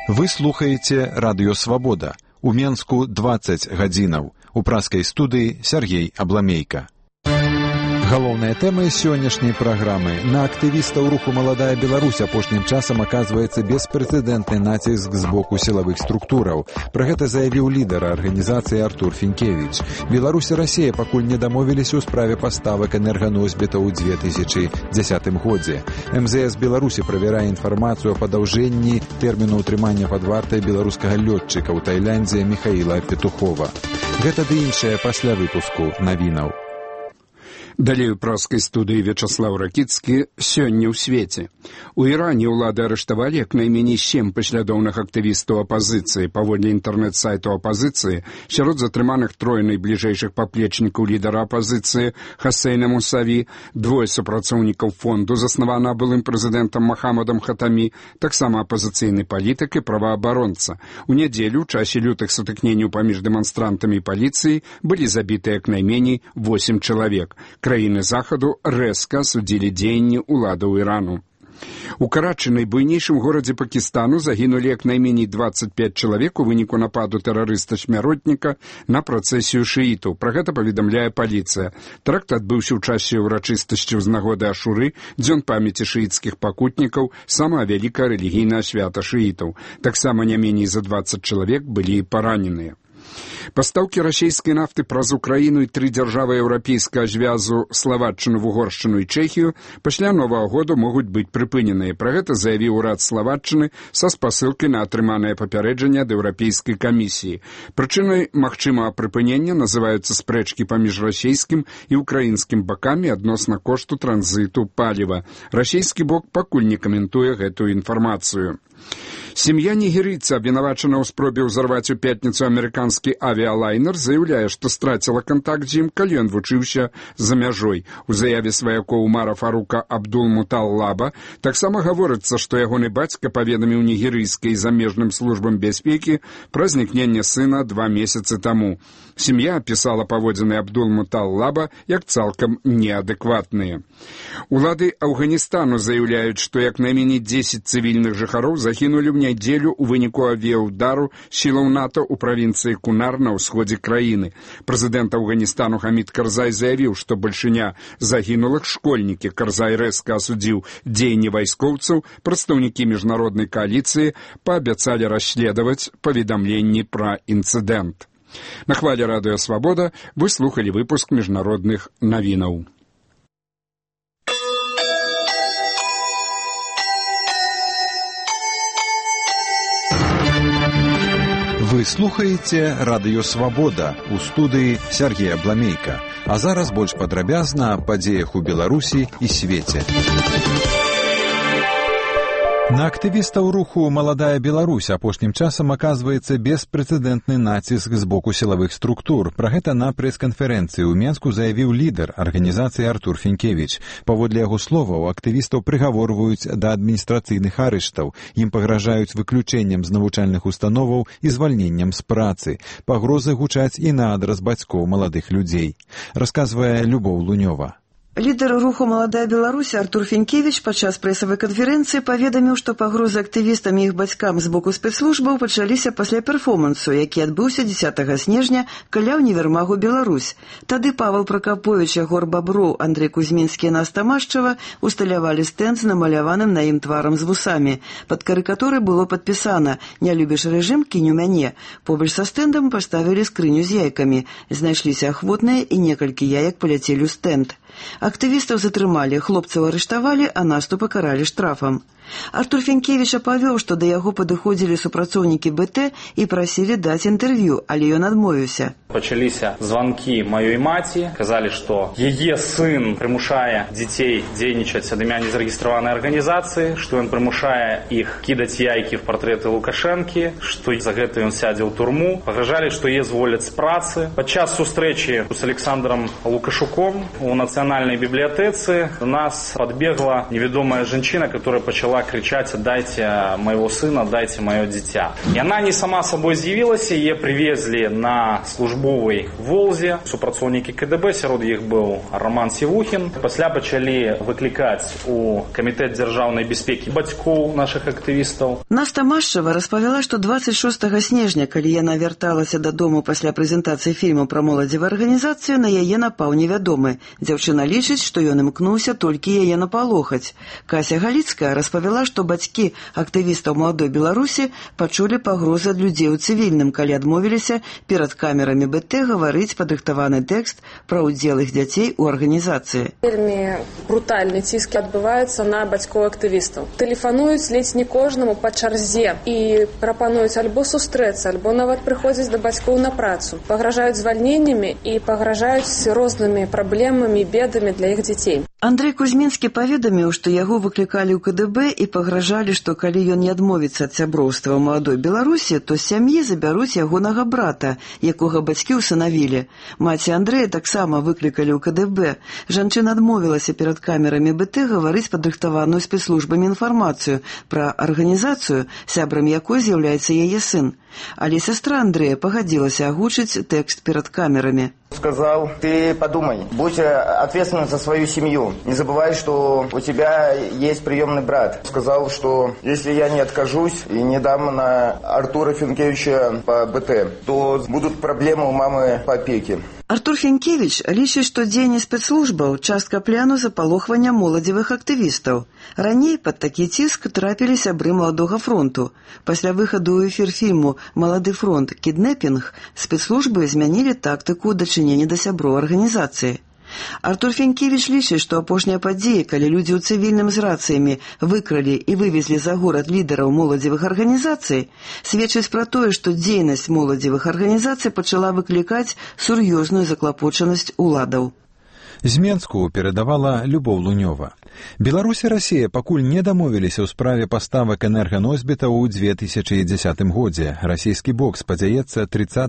Вы слухаеце Радыё Свабода. У Менску 20 гадзінаў. У праскай студыі Сергей Абламейка. Галоўныя тэмы сённяшняй праграмы. На актывістаў руху «Маладая Беларусь» апошнім часам аказваецца беспрэцэдэнтны націск з боку сілавых структураў. Пра гэта заявіў лідар арганізацыі Артур Фінкевіч. Беларусь і Расія пакуль не дамовіліся ў справе паставак энерганосьбітаў у 2010 годзе. МЗС Беларусі правярае інфармацыю о падаўжэнні тэрміну ўтрымання пад вартай беларускага лётчыка ў Тайландзе Міхаіла Петухова. Гэта ды іншае пасля выпуску навінаў. Далей у праскай студыі Вячаслаў Ракіцкі сёння ў свеце. У Іране ўлады арыштавалі як найменей 7 паслядоўных актывістаў апазіцыі. Паводле інтэрнэт-сайту апазіцыі, сярод затрыманых трое найбліжэйшых паплечнікаў лідара апазіцыі Хасейна Мусаві, двое супрацоўнікаў фонду, заснавана былым прэзідэнтам Махамадам Хатамі, таксама апазіцыйны палітык і праваабаронца. У нядзелю, у часе лютых сутыкненняў паміж дэманстрантамі і паліцыяй, былі забіты як найменей 8 чалавек. Краіны захаду рэзка асудзілі дзеянні ўладаў Ірану. У Карачы, найбуйнейшым горадзе Пакістану, загінулі як найменей 25 чалавек у выніку нападу тэрарыста-смяротніка на працэсію шыітаў. Пра гэта паведамляе паліцыя. Тэракт адбыўся ў часе ўрачыстасцяў з нагоды Ашуры, дзён памяці шыіцкіх пакутнікаў, самае вялікае рэлігійнае свята шыітаў. Таксама не меней за 20 чалавек былі параненыя. Пастаўкі расійскай нафты праз Украіну і 3 дзяржавы еўрапейскага звязу Славатчыну, Вугоршчыну і Чэхію пасля Новага году могуць быць прыпыненыя. Пра гэта заявіў урад Славатчыны са спасылкай на атрыманае папярэджанне ад Еўрапейскай камісіі. Прычынай магчымага прыпынення называюцца спрэчкі паміж расійскім і украінскім бакамі адносна кошту транзіту паліва. Расійскі бок пакуль не каментуе гэтую інфармацыю. Сям'я нігерыйца, абвінавачана ў спробе ўзарваць у пятніцу амерыканскі авіялайнер, заяўляе, што страціла кантакт з ім, калі ён вучыўся за мяжой. У заяве сваякоў Умара Фарука Абдул-Муталлаба таксама гаворыцца, што ягоны бацька паведаміў нігерыйскай і замежным службам бяспекі пра знікненне сына 2 месяцы таму. Сям'я апісала паводзіны Абдул-Муталлаба як цалкам неадэкватныя. Улады Афганістану заяўляюць, што як найменей 10 цывільных жыхароў загінулі ў нядзелю ў выніку авіяўдару сілаў НАТО ў правінцыі Кунар на ўсходзе краіны. Прэзідэнт Афганістану Хамід Карзай заявіў, што бальшыня загінулых школьнікі. Карзай рэзка асудзіў дзеянні вайскоўцаў, прадстаўнікі міжнароднай кааліцыі паабяцалі расследаваць паведамленні пра інцыдэнт. На хвале Радыё Свабода вы слухалі выпуск міжнародных навінаў. Вы слухаеце Радыё Свабода. У студыі Сергей Абламейка. А зараз больш падрабязна аб падзеях у Беларусі і свеце. На актывістаў руху «Маладая Беларусь» апошнім часам аказваецца беспрэцэдэнтны націск з боку сілавых структур. Пра гэта на прэс-канферэнцыі ў Менску заявіў лідар арганізацыі Артур Фінкевіч. Паводле яго словаў, актывістаў прыгаворваюць да адміністрацыйных арыштаў. Ім пагражаюць выключэннем з навучальных установаў і звальненнем з працы. Пагрозы гучаць і на адрас бацькоў маладых людзей. Расказвае Любоў Лунёва. Лідар руху «Маладая Беларусь» Артур Фінкевіч падчас прэсавай канферэнцыі паведаміў, што пагрозы актывістам і іх бацькам з боку спецслужбаў пачаліся пасля перформансу, які адбыўся 10 снежня каля універмагу «Беларусь». Тады Павел Пракапович, Ягор Баброў, Андрэй Кузьмінскі і Наста Машчава усталявалі стэнд з намаляваным на ім тварам з вусамі. Пад карыкатурай было падпісана «Не любіш рэжым, кінь у мяне». Побач са стэндам паставілі скрыню з яйкамі. Знайшліся ахвотныя і некалькі яек паляцелі ў стэнд. Актывістаў затрымалі, хлопцаў арыштавалі, а наступ пакаралі штрафам. Артур Фінкевіч апавёў, што да яго падыходзілі супрацоўнікі БТ і прасілі даць інтэрв'ю, але ён адмовіўся. Пачаліся званкі маёй маці, казалі, што яе сын прымушае дзяцей дзейнічаць ад імя незарэгістраванай арганізацыі, што ён прымушае іх кідаць яйкі в партрэты Лукашэнкі, што за гэта ён сядзе ў турму. Пагражалі, што яе зволяць з працы. Падчас сустрэчы з Александром Лукашуком у Нацэнтры национальной библиотецы до нас подбегла неведомая женщина, которая начала кричать: «Отдайте моего сына, отдайте мое дитя». И она не сама собой з'явилась, ее привезли на службовый Волзе. Супрацоўнікі КДБ, сярод іх быў Роман Сівухін. Пасля пачалі выклікаць у Камітэт дзяржаўнай бяспекі бацькоў наших актывістаў. Наста Машчева распавяла, што 26 снежня, калі яна вярталася дадому пасля прэзентацыі фільму пра моладзевую арганізацыю, на яе напаў невядомы. Дзяўчына лічыць, што ён імкнуўся толькі яе напалохаць. Кася Галіцкая распавяла, што бацькі актывістаў маладой Беларусі пачулі пагрозы ад людзей у цывільным, калі адмовіліся перад камерамі БТ гаварыць падрыхтаваны тэкст пра ўдзел іх дзяцей у арганізацыі. Вельмі брутальны ціск адбываецца на бацькоў актывістаў. Тэлефануюць ледзь не кожнаму па чарзе і прапануюць альбо сустрэцца, альбо нават прыходзіць да бацькоў на працу. Пагражаюць звальненнямі і пагражаюць рознымі праблемамі і бедамі для іх дзяцей. Андрэй Кузьмінскі паведаміў, што яго выклікалі ў КДБ і пагражалі, што калі ён не адмовіцца ад сяброўства ў маладой Беларусі, то з сям'і забяруць ягонага брата, якога бацькі ўсынавілі. Маці Андрэя таксама выклікалі ў КДБ. Жанчына адмовілася перад камерамі БТ гаварыць падрыхтаваную спецслужбамі інфармацыю пра арганізацыю, сябрам якой з'яўляецца яе сын. Але сестра Андрэя пагадзілася агучыць тэкст перад камерамі. Сказал: ты подумай, будь ответственным за свою семью. Не забывай, что у тебя есть приемный брат. Сказал, что если я не откажусь и не дам на Артура Фінкевіча по БТ, то будут проблемы у мамы по опеке. Артур Фінкевіч лічыць, што дзеянне спецслужбаў частка пляну запалохвання моладзевых актывістаў. Раней пад такі ціск трапілі сябры маладога фронту. Пасля выхаду ў эфір фільму «Малады фронт. Кіднэпінг» спецслужбы змянілі тактыку дачынення да сяброў арганізацыі. Артур Фінкевіч лічыць, што апошнія падзеі, калі людзі ў цывільным з рацыямі выкралі і вывезлі за горад лідараў моладзевых арганізацый, сведчыць пра тое, што дзейнасць моладзевых арганізацый пачала выклікаць сур'ёзную заклапочанасць уладаў. З Менску перадавала Любоў Лунёва. Беларусь і Расія пакуль не дамовіліся ў справе паставак энерганосьбітаў у 2010 годзе. Расійскі бок спадзяецца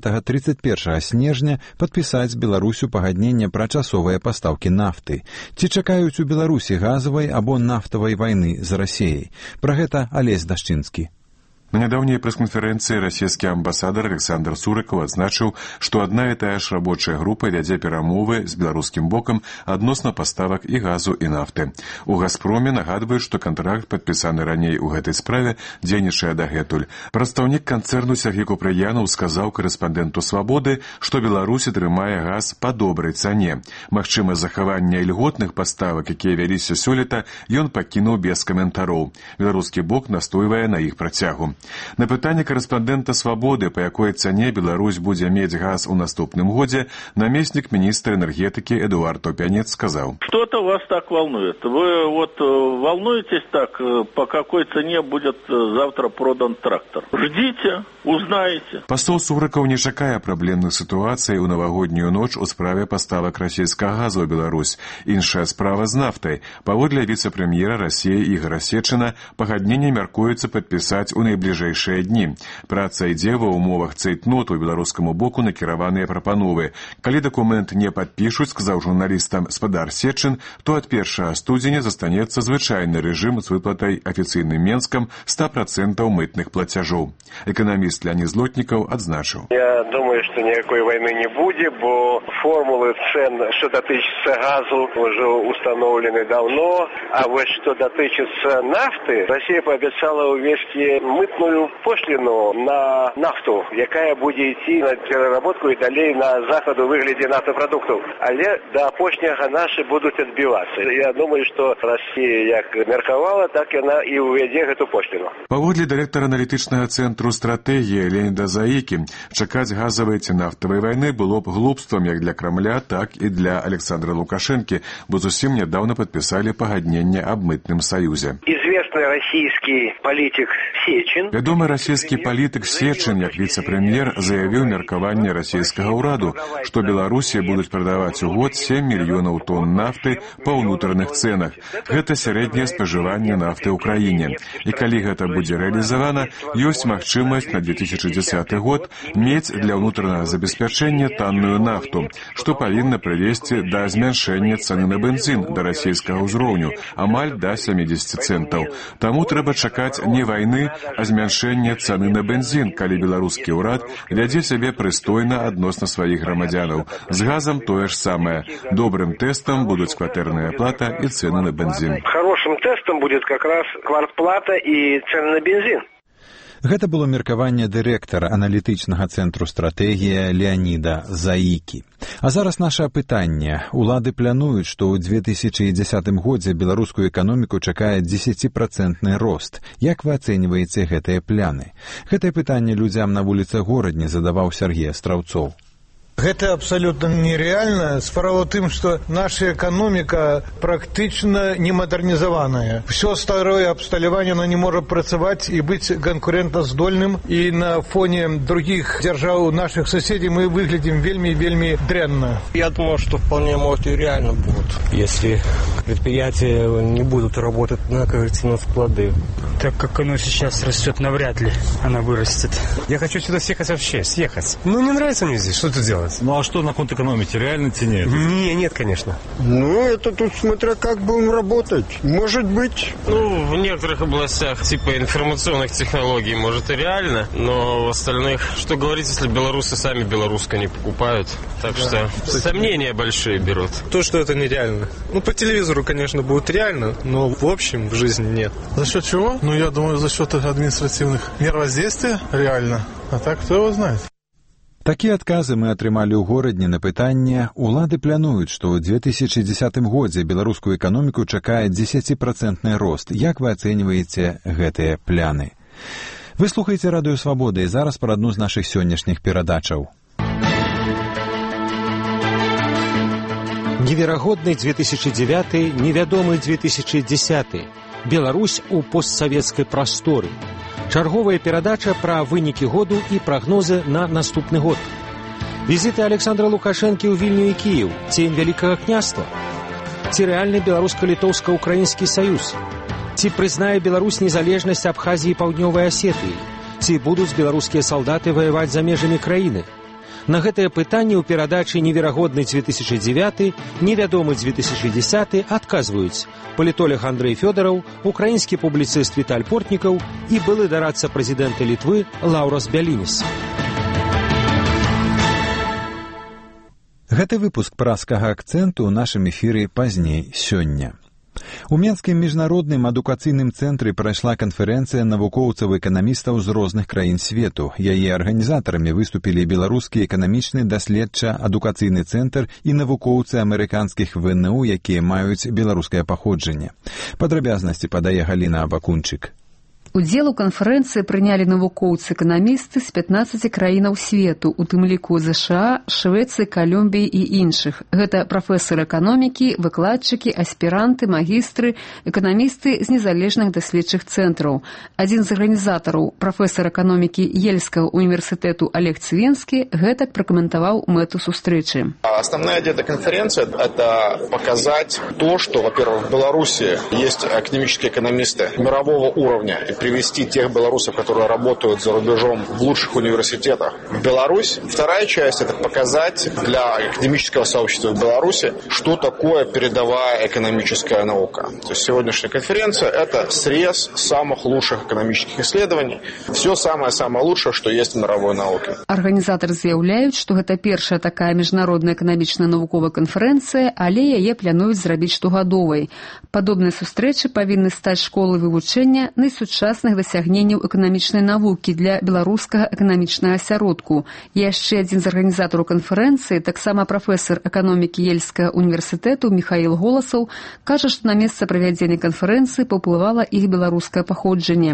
30-31 снежня падпісаць з Беларусю пагадненне пра часовыя пастаўкі нафты. Ці чакаюць у Беларусі газавай або нафтавай вайны з Расіяй? Пра гэта Алесь Дашчынскі. На нядаўняй прэс-канферэнцыі расійскі амбасадар Александр Сурыкаў адзначыў, што адна і тая ж рабочая група вядзе перамовы з беларускім бокам адносна паставак і газу, і нафты. У «Газпроме» нагадваюць, што кантракт, падпісаны раней у гэтай справе, дзейнічае дагэтуль. Прадстаўнік канцэрну Сергей Купрыянаў сказаў корэспандэнту «Свабоды», што Беларусь атрымае газ па добрай цане. Магчыма, захаванне ільготных паставак, якія вяліся сёлета, ён пакінуў без каментароў. Беларускі бок настойвае на іх працягу. На пытанне корэспандэнта «Свабоды», па якой цане Беларусь будзе мець газ у наступным годзе, намеснік міністра энергетыкі Эдуард Топянец сказаў: «Что-то вас так волнует. Вы вот волнуетесь так, по какой цене будет завтра продан трактор. Ждите, узнаете». Пасол Сурыкаў не чакае праблемных сітуацый у навагоднюю ноч у справе паставак расійскага газу ў Беларусь. Іншая справа з нафтай. Паводле віцэ-прэм'ера Расіі Ігора Сечына, пагадненне мяркуецца падпісаць у найбліжэйшыя дні. Праца ідзе ва ўмовах цэйтноту беларускаму боку накіраваныя прапановы. Калі дакумент не падпішуць, сказаў журналістам спадар Сечын, то ад 1 студзеня застанецца звычайны рэжым з выплатай афіцыйным Менскам 100% мытных плацяжоў. Эканаміст Леонид Злотнікаў адзначыў: «Я думаю, что никакой войны не будет, бо формулы цен, что дотычится газу, уже установлены давно, а вот что дотычится нафты, Россия пообещала увести мытную пошлину на нафту, якая буде йти на переработку і далі на заход у вигляді нафтопродуктів. Але до апошняга наші будуть відбиватися. Я думаю, що Росія як меркавала, так і вона і уведе гэту пошлину». Паводле дырэктара аналітычнага цэнтру стратэгіі Леоніда Заікі, чакаць газавай ці нафтавай вайны было б глупствам як для Крамля, так і для Александра Лукашэнкі, бо зусім нядаўна падпісалі пагадненне аб мытным саюзе. известный российский политик Сечин. Вядомы расійскі палітык Сечин, як віцэ-прэм'ер, заявіў меркаванне расійскага ўраду, што Беларусі будуць прадаваць у год 7 мільёнаў тонн нафты па ўнутраных цэнах. Гэта сярэдняе спажыванне нафты ў краіне. І калі гэта будзе рэалізавана, ёсць магчымасць на 2010 год мець для ўнутранага забеспячэння танную нафту, што павінна прывесці да змяншэння цэны на бензін да расійскага ўзроўню, амаль да 70 цэнтаў. Таму трэба чакаць не вайны, а змяншэння цэны на бензін, калі беларускі ўрад вядзе сябе прыстойна адносна сваіх грамадзянаў. З газам тое ж самае. Добрым тэстам будуць кватэрная плата і цэны на бензін. Хорошим тестом будет как раз квартплата и цены на бензин. Гэта было меркаванне дырэктара аналітычнага цэнтру стратэгія Леаніда Заікі. А зараз наша пытанне. Улады плануюць, што ў 2010 годзе беларускую эканоміку чакае 10% рост. Як вы ацэньваеце гэтыя пляны? Гэтае пытанне людзям на вуліцах горадні задаваў Сергей Астраўцоў. Гэта абсолютно нереально. Справа в тым, што наша эканоміка практычна не мадэрнізаваная. Всё старое абсталяванне оно не можа працаваць і быць канкурэнтаздольным. І на фоне других дзяржаў наших соседей мы выглядим вельми дрянно. Я думаю, что вполне может и реально будут, если предприятия не будут работать на склады. Так как оно сейчас растет, навряд ли она вырастет. Я хочу сюда съехать вообще, съехать. Ну, не нравится мне здесь, что тут делать? Ну, а что на фонд экономики? Реально тянет? Нет, конечно. Ну, это тут смотря как будем работать. Может быть. Ну, в некоторых областях, типа информационных технологий, может и реально, но в остальных, что говорить, если белорусы сами белорусское не покупают. Так что сомнения большие берут. То, что это нереально. Ну, по телевизору, конечно, будет реально, но в общем в жизни нет. За счет чего? Ну, я думаю, за счет административных мер воздействия реально. А так кто его знает? Такія адказы мы атрымалі ў горадні на пытанне. Улады плануюць, што ў 2010 годзе беларускую эканоміку чакае 10% рост. Як вы ацэньваеце гэтыя пляны? Вы слухаеце Радыё Свабода, і зараз пра адну з нашых сённяшніх перадачаў. Неверагодны 2009, невядомы 2010. Беларусь у постсавецкай прасторы. Чарговая перадача пра вынікі году і прагнозы на наступны год. Візіты Александра Лукашэнкі ў Вільню і Кіеў, цень Вялікага княства. Ці рэальны беларуска-літоўска-украінскі саюз? Ці прызнае Беларусь незалежнасць Абхазіі і Паўднёвай Асетыі? Ці будуць беларускія салдаты ваяваць за межамі краіны? На гэтае пытанне ў перадачы «Неверагодны 2009», «Невядомы 2010» адказваюць палітолог Андрэй Фёдараў, украінскі публіцыст Віталь Портнікаў і былы дарадца прэзідэнта Літвы Лаўрас Бялініс. Гэты выпуск праскага акцэнту ў нашым эфіры пазней сёння. У Менскім міжнародным адукацыйным цэнтры прайшла канферэнцыя навукоўцаў-эканамістаў з розных краін свету. Яе арганізатарамі выступілі беларускі эканамічны даследча-адукацыйны цэнтр і навукоўцы амерыканскіх ВНУ, якія маюць беларускае паходжанне. Падрабязнасці падае Галіна Абакунчык. Удзел у канферэнцыі прынялі навукоўцы-эканамісты з 15 краінаў свету, у тым ліку ЗША, Швецыі, Калумбіі і іншых. Гэта прафесары эканомікі, выкладчыкі, аспіранты, магістры, эканамісты з незалежных даследчых цэнтраў. Адзін з арганізатараў, прафесар эканомікі Ельскага універсітэту Олег Цвенскі, гэтак пракаментаваў мэту сустрэчы. Основная идея этой конференции – это показать то, что, во-первых, в Беларуси есть академические экономисты мирового уровня, и привести тех белорусов, которые работают за рубежом в лучших университетах, в Беларусь. Вторая часть – это показать для академического сообщества в Беларуси, что такое передовая экономическая наука. То есть сегодняшняя конференция – это срез самых лучших экономических исследований, все самое-самое лучшее, что есть в мировой науке. Арганізатары заяўляюць, што гэта першая такая міжнародная эканамічная навуковая канферэнцыя, але яе плануюць зрабіць штогадовай. Падобныя сустрэчы павінны стаць школай вывучэння найсучасных дасягненняў эканамічнай навукі для беларускага эканамічнага асяродку. Яшчэ адзін з арганізатараў канферэнцыі, таксама прафесар эканомікі Ельскага універсітэту Міхаіл Голасаў, кажа, што на месца правядзення канферэнцыі паўплывала іх беларускае паходжанне.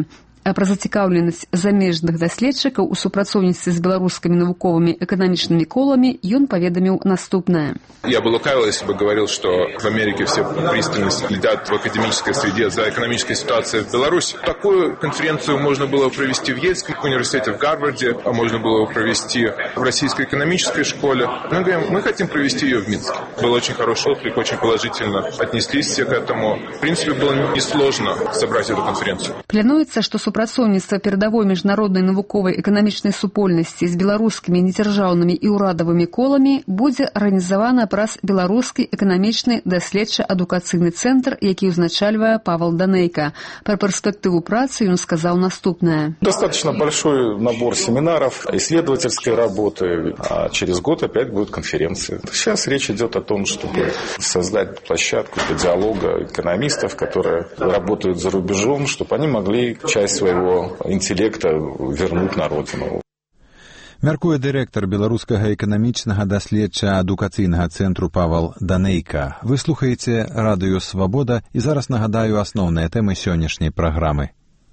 А пра зацікаўленасць замежных даследчыкаў у супрацоўніцтве з беларускімі навуковымі эканамічнымі коламі ён паведаміў наступнае. Я бы лукавил, если бы говорил, что в Америке все пристально следят в академической среде за экономической ситуацией в Беларуси. Такую конференцию можно было провести в Ельском университете, в Гарварде, а можно было провести в Российской экономической школе. Мы говорим, мы хотим провести ее в Минске. Был очень хороший отклик, очень положительно отнеслись все к этому. В принципе, было несложно собрать эту конференцию. Плануецца, што супрацоўніцтва перадавой міжнароднай навуковай эканамічнай супольнасці з беларускімі недзяржаўнымі і ўрадавымі коламі будзе арганізавана праз беларускі эканамічны даследча-адукацыйны цэнтр, які ўзначальвае Павел Данейка. Пра перспектыву працы ён сказаў наступнае. Достаточно большой набор семинаров, исследовательской работы, а через год опять будет конференция. Сейчас речь идет о том, чтобы создать площадку для диалога экономистов, которые работают за рубежом, чтобы они могли часть своего интеллекта вернуть на родину. Мяркуе дырэктар беларускага эканамічнага даследча-адукацыйнага цэнтру Павел Данейка. Вы слухаеце радыё «Свабода» і зараз нагадаю асноўныя тэмы сённяшняй праграмы.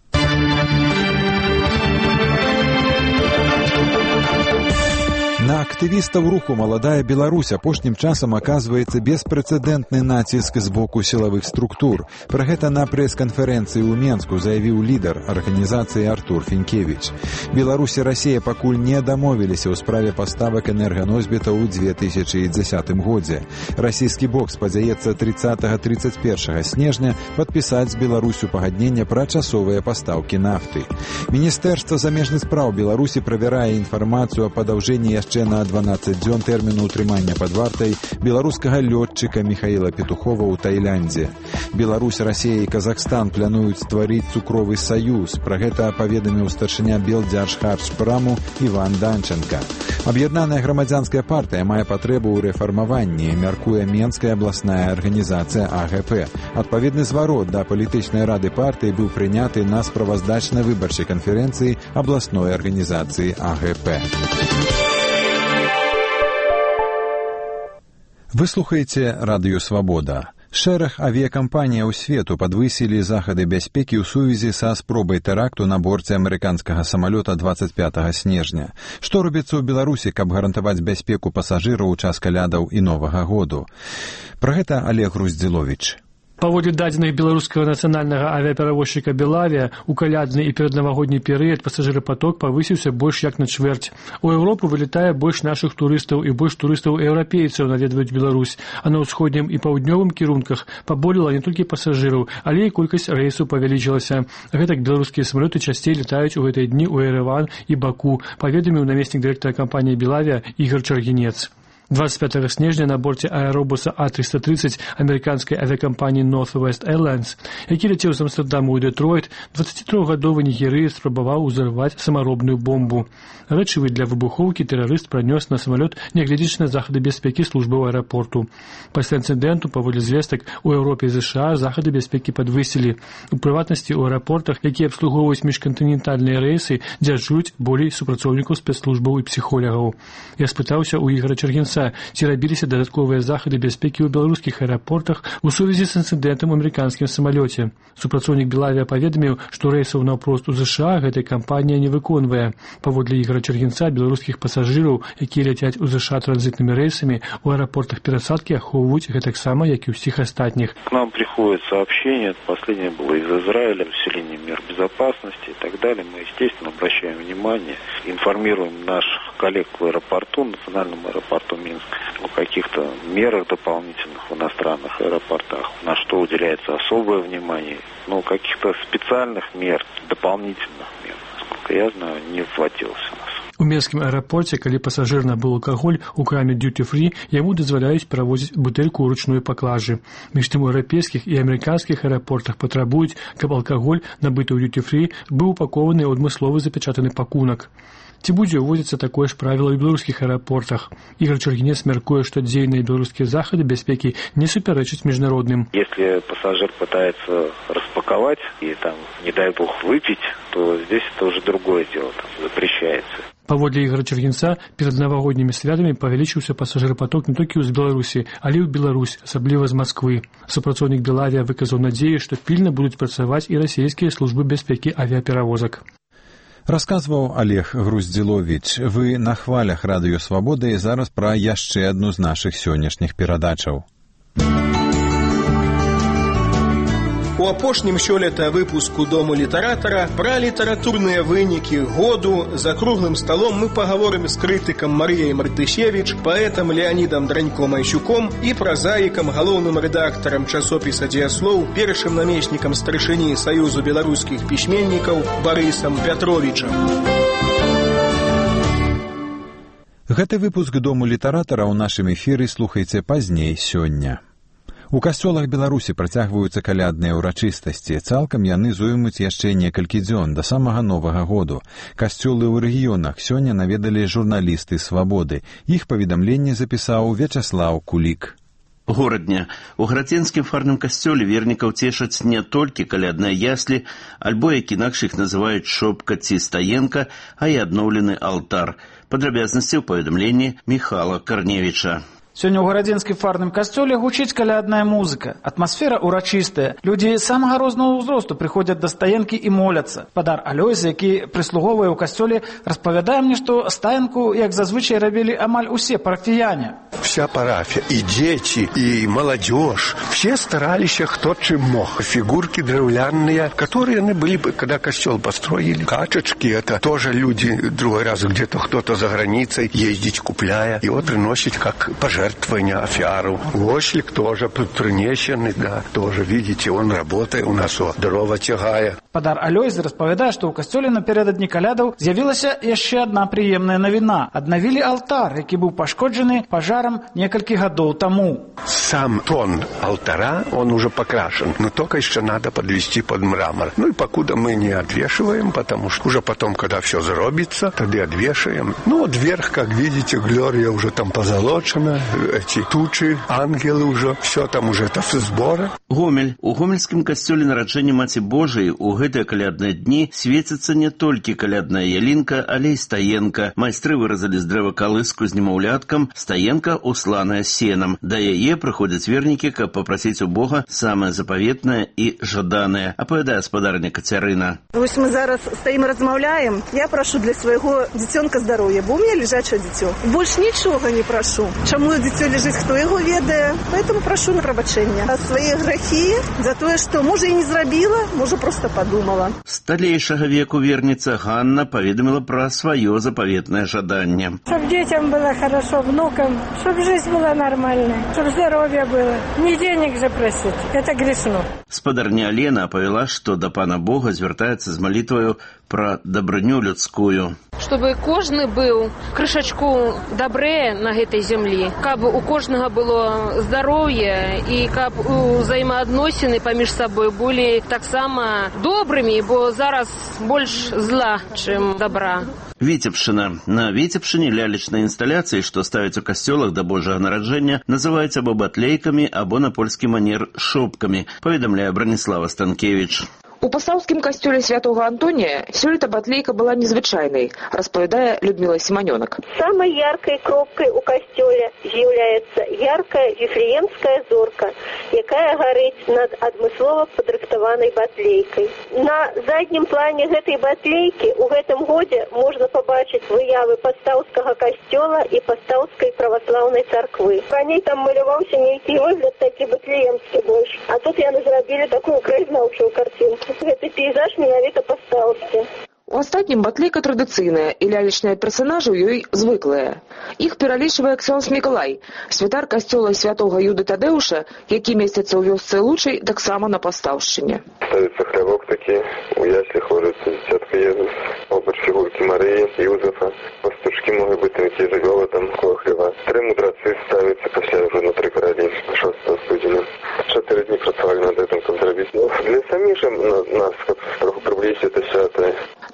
На актывістаў руху «Маладая Беларусь» апошнім часам аказваецца беспрэцэдэнтны націск з боку сілавых структур. Пра гэта на прэс-канферэнцыі ў Менску заявіў лідар арганізацыі Артур Фінкевіч. Беларусь і Расія пакуль не дамовіліся ў справе паставак энерганосьбітаў у 2010 годзе. Расійскі бок спадзяецца 30-31 снежня падпісаць з Беларусю пагаднення пра часовыя пастаўкі нафты. Міністэрства замежных спраў Беларусі правярае інфармацыю о падаўжэнні яшчэ на 12 дзён тэрміну ўтрымання пад вартай беларускага лётчыка Михаила Петухова ў Таіландзе. Беларусь, Расія і Казахстан плануюць стварыць цукровы саюз. Пра гэта паведаміў старшыня Белдзяржхарчпраму Іван Данченка. Аб'яднаная грамадзянская партыя мае патрэбу ў рэфармаванні, мяркуе Менская абласная арганізацыя АГП. Адпаведны зварот да палітычнай рады партыі быў прыняты на справаздачнай выбарчай канферэнцыі абласной арганізацыі АГП. Вы слухаеце радыё «Свабода». Шэраг авіякампаніяў свету падвысілі захады бяспекі ў сувязі са спробай тэракту на борце амерыканскага самалёта 25 снежня. Што робіцца ў Беларусі, каб гарантаваць бяспеку пасажыраў у час калядаў і Новага году? Пра гэта Олег Груздзіловіч. Паводле дадзеных беларускага нацыянальнага авіаперавозчыка «Белавія», у калядны і пераднавагодні перыяд пасажырапаток павысіўся больш як на чвэрць. У Еўропу вылетае больш нашых турыстаў і больш турыстаў-еўрапейцаў наведваюць Беларусь, а на ўсходнім і паўднёвым кірунках паболела не толькі пасажыраў, але і колькасць рэйсаў павялічылася. Гэтак беларускія самалёты часцей летаюць у гэтыя дні ў Ерэван і Баку, паведаміў намеснік дырэктара кампаніі «Белавія» Ігор Чаргінец. 25 снежня на борце аэробуса А330 амерыканскай авіакампаніі Northwest Airlines, які ляцеў з Амстэрдаму ў Дэтройт, 23-гадовы нігерыец спрабаваў узарваць самаробную бомбу. Рэчывы для выбухоўкі тэрарыст пранёс на самалёт, нягледзячы на захады бяспекі службы ў аэрапорту. Пасля інцыдэнту, паводле звестак, у Еўропе і ЗША захады бяспекі падвысілі. У прыватнасці, у аэрапортах, якія абслугоўваюць міжкантынентальныя рэйсы, дзяжураць болей супрацоўнікаў спецслужбаў і псіхолягаў. Я спытаўся ў Ігора Чаргінца, ці рабіліся дадатковыя захады бяспекі ў беларускіх аэрапортах у сувязі з інцыдэнтам у амерыканскім самалёце. Супрацоўнік «Белавія» паведаміў, што рэйсаў наўпрост у ЗША гэтай кампанія не выконвае. Паводле Ігора Чаргінца, беларускіх пасажыраў, якія ляцяць у ЗША транзітнымі рэйсамі, у аэрапортах перасадкі ахоўваюць гэтаксама, як і ўсіх астатніх. К нам приходят сообщения, последнее было из Израиля, усиление мер безопасности и так далее. Мы, естественно, обращаем внимание, информируем наших коллег в аэропорту, национальном аэропорту Минск, о каких-то мерах дополнительных в иностранных аэропортах, на что уделяется особое внимание, но каких-то специальных мер, дополнительных мер, насколько я знаю, не вводилось у нас. У Менскім аэрапорце, калі пасажыр набыў алкаголь, у краме «Дьюти-фрі» яму дазваляюць правозіць бутэльку ў ручной паклажы. Між тым у еўрапейскіх і амерыканскіх аэрапортах патрабуюць, каб алкаголь, набыты ў «Дьюти-фрі», быў упакованы ў адмысловы запечатаны пакунак. Ці будзе ўводзіцца такое ж правіла ў беларускіх аэрапортах? Ігор Чергінец мяркуе, што дзейныя беларускія захады бяспекі не супярэчаць міжнародным. Если пассажир пытается распаковать и там, не дай бог, выпить, то здесь это уже другое дело, там запрещается. Паводле Ігора Чергінца, перад навагоднімі святамі павялічыўся пасажырапаток не толькі з Беларусі, але і ў Беларусь, асабліва з Масквы. Супрацоўнік Белавіа выказаў надзею, што пільна будуць працаваць і расійскія службы бяспекі авіаперавозак. Расказваў Олег Груздзіловіч. Вы на хвалях Радыё Свабода і зараз пра яшчэ адну з нашых сённяшніх перадачаў. У апошнім сёлета выпуску Дому літаратара пра літаратурныя вынікі году за круглым сталом мы пагаворым з крытыкам Марыяй Мартысевіч, паэтам Леанідам Дранько-Майсюком і празаікам, галоўным рэдактарам часопіса «Дзеяслоў», першым намеснікам старшыні Саюзу беларускіх пісьменнікаў Барысам Пятровічам. Гэты выпуск Дому літаратара ў нашым эфіры слухайце пазней сёння. У касцёлах Беларусі працягваюцца калядныя ўрачыстасці. Цалкам яны зоймуць яшчэ некалькі дзён да самага Новага году. Касцёлы ў рэгіёнах сёння наведалі журналісты «Свабоды». Іх паведамленне запісаў Вячаслаў Кулік. Горадня. У Граценскім фарным касцёле вернікаў цешаць не толькі калядныя яслі, альбо, як інакш іх называюць, шопка ці стаенка, а і адноўлены алтар. Падрабязнасці ў паведамленні Міхала Карневіча. Сёння ў гарадзенскім фарным касцёле гучыць калядная музыка. Атмасфера ўрачыстая. Людзі самага рознага ўзросту прыходзяць да стаенкі і моляцца. Падар Алёйз, які прыслугоўвае ў касцёле, распавядае мне, што стаенку, як зазвычай, рабілі амаль усе парафіяне. Вся парафия, и дети, и молодежь, все старались, кто чем мог. Фигурки древлянные, которые были, когда костел построили. Качечки, это тоже люди, другой раз где-то кто-то за границей ездить купляя. Его приносить как пожертвование, офиару. Ослик тоже принесенный, да, тоже, видите, он работает у нас, дрова тягая. Падар Алёйз распавядае, што ў касцёле напярэдадні калядаў з'явілася яшчэ адна прыемная навіна. Аднавілі алтар, які быў пашкоджаны пажарам некалькі гадоў таму. Сам тон алтара, он уже покрашен, но только еще надо подвести под мрамор. Ну и покуда мы не отвешиваем, потому что уже потом, когда все заробится, тогда отвешаем. Ну вот вверх, как видите, Глория уже там позолочена, эти тучи, ангелы уже, все там уже это в сборах. Гомель. У гомельскім касцёле нараджэння Маці Божай у гэтыя калядныя дні свеціцца не толькі калядная ялінка, але і стаенка. Майстры выразалі з дрэва калыску з немаўляткам, стаенка усланая сенам. Да яе прыходзяць вернікі, каб папрасіць у Бога самае запаветнае і жаданае. Апавядае гаспадарня Кацярына. Вось мы зараз стаім размаўляем. Я прашу для свайго дзіцёнка здароўя, бо у меня лежачае дзіцё. Больш нічога не прашу. Чаму дзіцё ляжыць, хто яго ведае? Поэтому прашу на прабачэнне. А свае грахі за тое, што можа і не зрабіла, можа проста подумала. Сталейшага веку верніца Ганна паведаміла пра сваё запаветнае жаданне. Чтоб детям было хорошо, внукам, чтоб жизнь была нормальная, чтоб здоровье было. Не денег же просить, это грешно. Спадарня Алена апавяла, што да пана Бога звяртаецца з малітваю пра дабрыню людскую. Чтобы кожны быў крышачку дабрэ на гэтай зямлі, каб у кожнага было здароўе і каб узаемаадносіны паміж сабой былі таксама добрымі, бо зараз больш зла, чым добра. Віцебшчына. На Віцебшчыне лялечныя інсталяцыі, што ставяць у касцёлах да Божага нараджэння, называюць або батлейкамі, або на польскі манер шопкамі, паведамляе Браніслава Станкевіч. У пастаўскім касцёле святого Антонія сёлета батлейка была незвычайнай, распавядае Людмила Сіманёнак. Самой яркой кропкой у касцёля з'яўляецца яркая вифлеемская зорка, якая гарыць над адмыслова падрыхтаванай батлейкай. На заднім плане гэтай батлейкі ў гэтым годзе можна пабачыць выявы пастаўскага касцёла і пастаўскай праваслаўнай царквы. Раней там маляваўся нейкі выгляд такі батлеемскі больш, а тут яны зрабілі такую краязнаўчую картинку. Гэты пейзаж менавіта пастаўскі. У астатнім батлейка традыцыйная і лялечныя персанажы ў ёй звыклыя. Іх пералічвае ксёндз Мікалай, святар касцёла святога Юды Тадэуша, які месціцца ў вёсцы Лучай, таксама на пастаўшчыне. Ставіцца хлявок такі, у яслях ложыцца дзіцятка Езус, побач фігуркі Марыі, Юзефа, пастушкі могуць быць такі жывёлы там коло хлева. 3 мудрацы ставяцца пасля ўжо на 3 каралі 6 студзеня. 4 дні працавалі над гэтым, каб зрабіць. Для саміх жа нас, каб троху прыблізіць гэта святае. На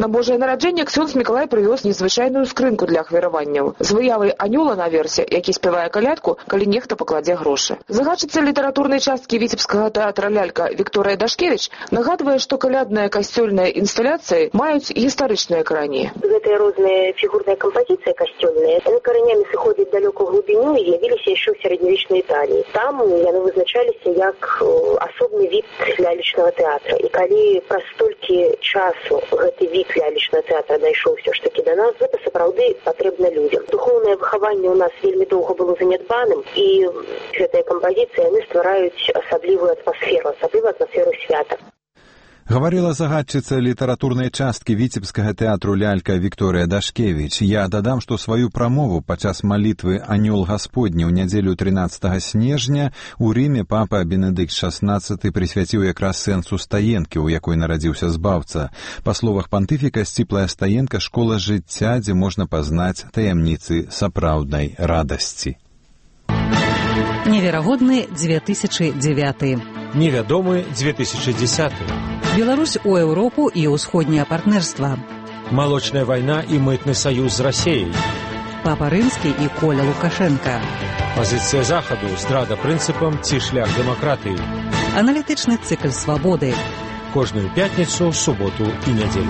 На Божае нараджэнне ксёндз Мікалай прывёз незвычайную скрынку для ахвяраванняў з выявай анёла наверсе, які спявае калядку, калі нехта пакладзе грошы. Загадчыца літаратурнай часткі віцебскага тэатра «Лялька» Вікторыя Дашкевіч нагадвае, што калядныя касцёльныя інсталяцыі маюць гістарычныя карані. Гэтыя розныя фігурныя кампазіцыі касцёльныя, яны каранямі сыходзяць далёка ў глыбіню і з'явіліся яшчэ ў сярэднявечнай Італіі. Там яны вызначаліся як асобны від лялечнага тэатра. І калі праз столькі часу гэты від лялечнага тэатра дайшоў ўсё ж такі да нас, гэта сапраўды патрэбна людзям. Духоўнае выхаванне ў нас вельмі доўга было занядбаным, і гэтыя кампазіцыі яны ствараюць асаблівую атмасферу свята. Гаварыла загадчыца літаратурнай часткі віцебскага тэатру «Лялька» Вікторыя Дашкевіч. Я дадам, што сваю прамову падчас малітвы «Анёл Гасподні» ў нядзелю 13 снежня у Рыме папа Бенедыкт XVI прысвяціў якраз сэнсу стаенкі, у якой нарадзіўся збаўца. Па словах пантыфіка, сціплая стаенка – школа жыцця, дзе можна пазнаць таямніцы сапраўднай радасці. Неверагодны 2009. Невядомы 2010. Беларусь у Еўропу і ўсходняе партнерства. Малочная вайна і мытны саюз з Расіяй. Папа Рымскі і Коля Лукашенка. Пазіцыя Захаду, здрада прынцыпам ці шлях дэмакратыі. Аналітычны цыкл «Свабоды». Кожную пятніцу, суботу і нядзелю.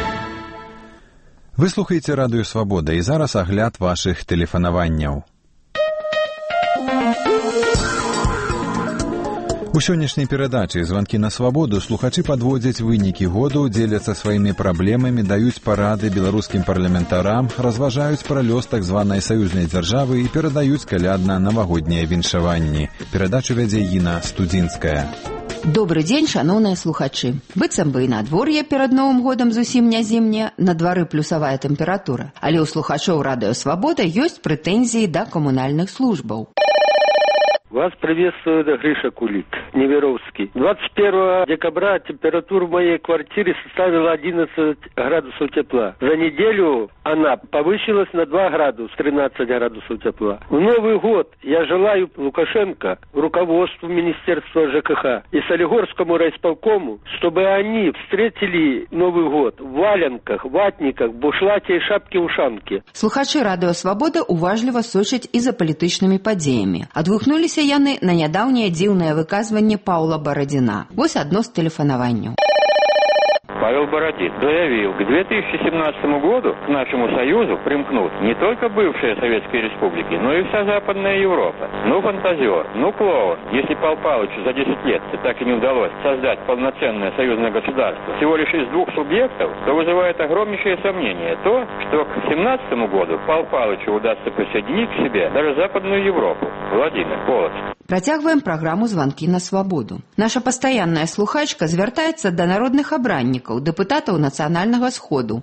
Вы слухаеце радыё «Свабода» і зараз агляд вашых тэлефанаванняў. У сённяшняй перадачы «Званкі на свабоду» слухачы падводзяць вынікі году, дзеляцца сваімі праблемамі, даюць парады беларускім парламентарам, разважаюць пра лёс так званай саюзнай дзяржавы і перадаюць калядна-навагоднія віншаванні. Перадачу вядзе Іна Студзінская. Добрый дзень, шаноўныя слухачы. Быццам бы і надвор'е перад Новым годам зусім не зімняе, на двары плюсавая тэмпература. Але ў слухачоў радыё «Свабода» ёсць прэтэнзіі да камунальных службаў. Вас приветствует Гриша Кулик, Неверовский. 21 декабря температура в моей квартире составила 11 градусов тепла. За неделю она повысилась на 2 градуса, 13 градусов тепла. В Новый год я желаю Лукашенко, руководству Министерства ЖКХ и Солигорскому райисполкому, чтобы они встретили Новый год в валенках, ватниках, бушлате и шапке-ушанке. Слухачы радыё «Свабода» уважліва сочаць і за палітычнымі падзеямі. Адгукнуліся яны на нядаўняе дзіўнае выказванне Паўла Барадзіна. Вось адно з тэлефанаванняў. Павел Бородин заявил, к 2017 году к нашему Союзу примкнут не только бывшие советские республики, но и вся Западная Европа. Ну, фантазер, ну, клоун. Если Павлу Павловичу за 10 лет так и не удалось создать полноценное союзное государство всего лишь из 2 субъектов, то вызывает огромнейшее сомнение то, что к 2017 году Павлу Павловичу удастся присоединить к себе даже Западную Европу. Владимир Полоцк. Працягваем праграму «Званкі на свабоду». Наша пастаянная слухачка звяртаецца да народных абраннікаў, депутатов Национального сходу.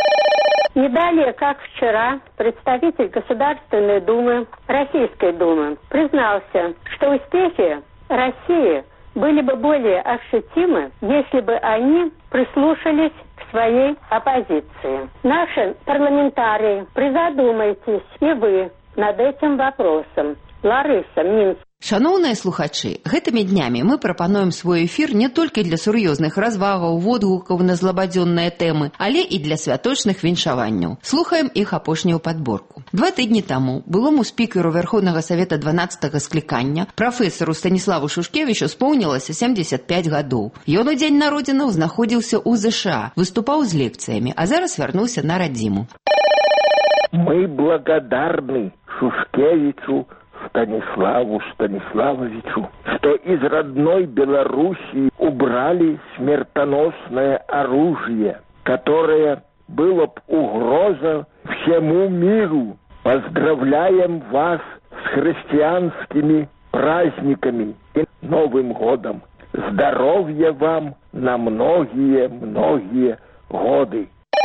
Не далее, как вчера, представитель Государственной Думы, Российской Думы, признался, что успехи России были бы более ощутимы, если бы они прислушались к своей оппозиции. Наши парламентарии, призадумайтесь и вы над этим вопросом. Ларыса, Минск. Шаноўныя слухачы, гэтымі днямі мы прапануем свой эфір не толькі для сур'ёзных развагаў, водгукаў на злабадзённыя тэмы, але і для святочных віншаванняў. Слухаем іх апошнюю падборку. 2 тыдні таму былому спікеру Верховнага Савета 12-го склікання, прафесару Станіславу Шушкевічу споўнілася 75 гадоў. Ён у дзень народзінаў знаходзіўся ў ЗША, выступаў з лекцыямі, а зараз вярнуўся на радзіму. Мы благодарны Шушкевичу Станиславу Станиславовичу, что из родной Белоруссии убрали смертоносное оружие, которое было б угроза всему миру. Поздравляем вас с христианскими праздниками и Новым годом. Здоровья вам на многие-многие годы.